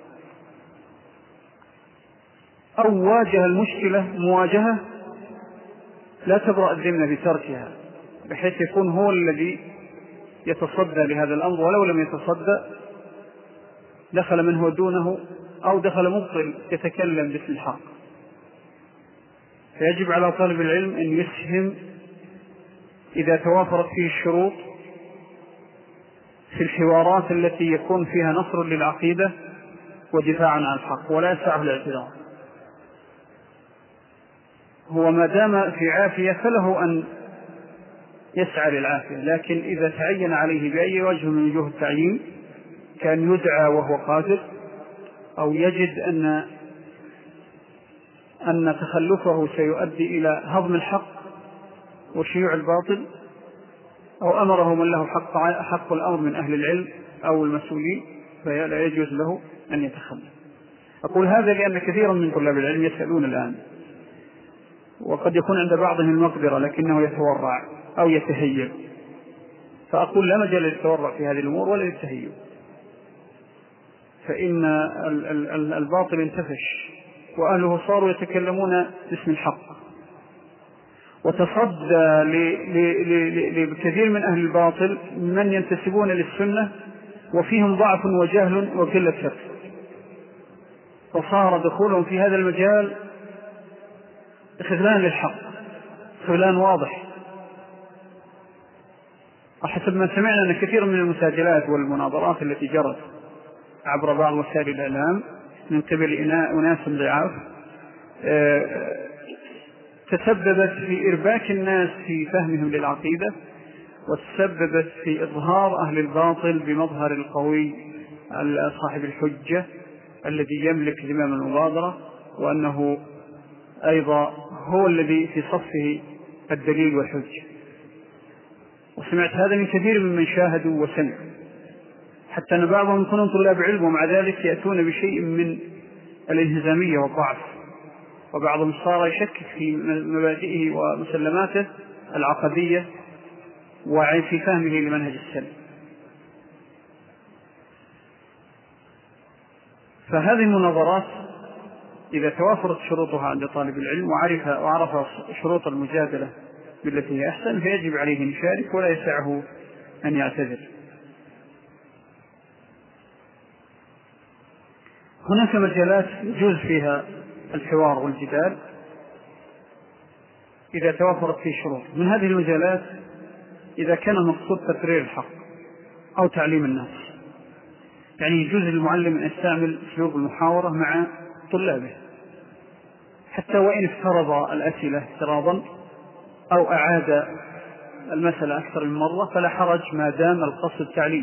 أو واجه المشكلة مواجهة لا تبرأ الذمة بتركها، بحيث يكون هو الذي يتصدى لهذا الأمر، ولو لم يتصدى دخل من هو دونه أو دخل مبطل يتكلم باسم الحق. فيجب على طالب العلم أن يسهم إذا توافرت فيه الشروط في الحوارات التي يكون فيها نصر للعقيدة ودفاعا عن الحق، ولا يسعه الاعتراض. هو ما دام في عافية فله أن يسعى للعافية، لكن إذا تعين عليه بأي وجه من وجوه التعيين كان يدعى وهو قادر، أو يجد أن أن تخلفه سيؤدي إلى هضم الحق وشيوع الباطل، أو أمره من له حق, حق الأمر من أهل العلم أو المسؤولين، فلا يجوز له أن يتخلف. أقول هذا لأن كثيرا من طلاب العلم يسألون الآن، وقد يكون عند بعضهم المقدرة لكنه يتورع أو يتهيب، فأقول لا مجال للتورع في هذه الأمور ولا للتهيب، فإن الباطل انتفش وأهله صاروا يتكلمون باسم الحق، وتصدى لكثير من أهل الباطل من ينتسبون للسنة وفيهم ضعف وجهل وقلة شرف، وصار دخولهم في هذا المجال خذلان للحق، خذلان واضح. وحسب ما سمعنا أن كثير من المساجلات والمناظرات التي جرت عبر بعض وسائل الإعلام من قبل أناس ضعاف تسببت في إرباك الناس في فهمهم للعقيدة، وتسببت في إظهار أهل الباطل بمظهر القوي صاحب الحجة الذي يملك زمام المبادرة، وأنه أيضا هو الذي في صفه الدليل والحجة. وسمعت هذا من كثير ممن شاهدوا وسمعوا، حتى أن بعضهم يكونون طلاب علم ومع ذلك يأتون بشيء من الانهزامية والضعف، وبعضهم صار يشكك في مبادئه ومسلماته العقدية وفي فهمه لمنهج السلف. فهذه المناظرات إذا توافرت شروطها عند طالب العلم وعرف, وعرف شروط المجادلة بالتي هي أحسن فيجب عليه أن يشارك ولا يسعه أن يعتذر. هناك مجالات يجوز فيها الحوار والجدال إذا توافرت فيه شروط. من هذه المجالات إذا كان المقصود تقرير الحق أو تعليم الناس، يعني يجوز للمعلم أن يستعمل أسلوب المحاورة مع طلابه حتى وإن افترض الأسئلة افتراضا أو أعاد المسألة أكثر من مرة فلا حرج ما دام القصد التعليم،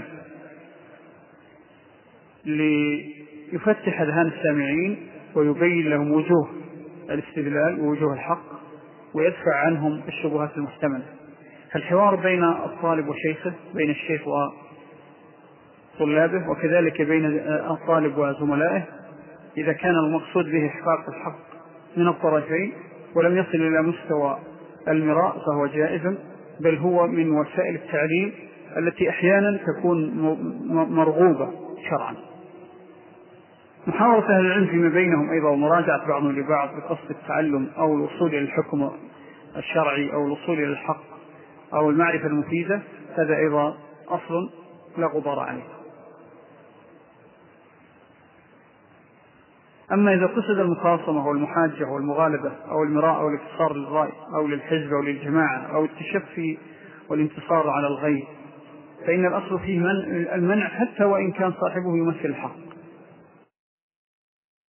ليفتح أذهان السامعين ويبين لهم وجوه الاستدلال ووجوه الحق ويدفع عنهم الشبهات المحتملة. فالحوار بين الطالب وشيخه، بين الشيخ وطلابه، وكذلك بين الطالب وزملائه، إذا كان المقصود به إحقاق الحق من الطرفين ولم يصل إلى مستوى المراء فهو جائز، بل هو من وسائل التعليم التي أحيانا تكون مرغوبة شرعا. محاورة أهل العلم فيما بينهم أيضا ومراجعة بعضهم لبعض بقصد التعلم أو الوصول إلى الحكم الشرعي أو الوصول إلى الحق أو المعرفة المفيدة، هذا أيضا أصل لا غبار عليه. أما إذا قصد المخاصمة والمحاجة والمغالبة أو المراء أو الانتصار للرأي أو للحزب أو للجماعة أو التشفي والانتصار على الغير، فإن الأصل فيه المنع حتى وإن كان صاحبه يمثل الحق.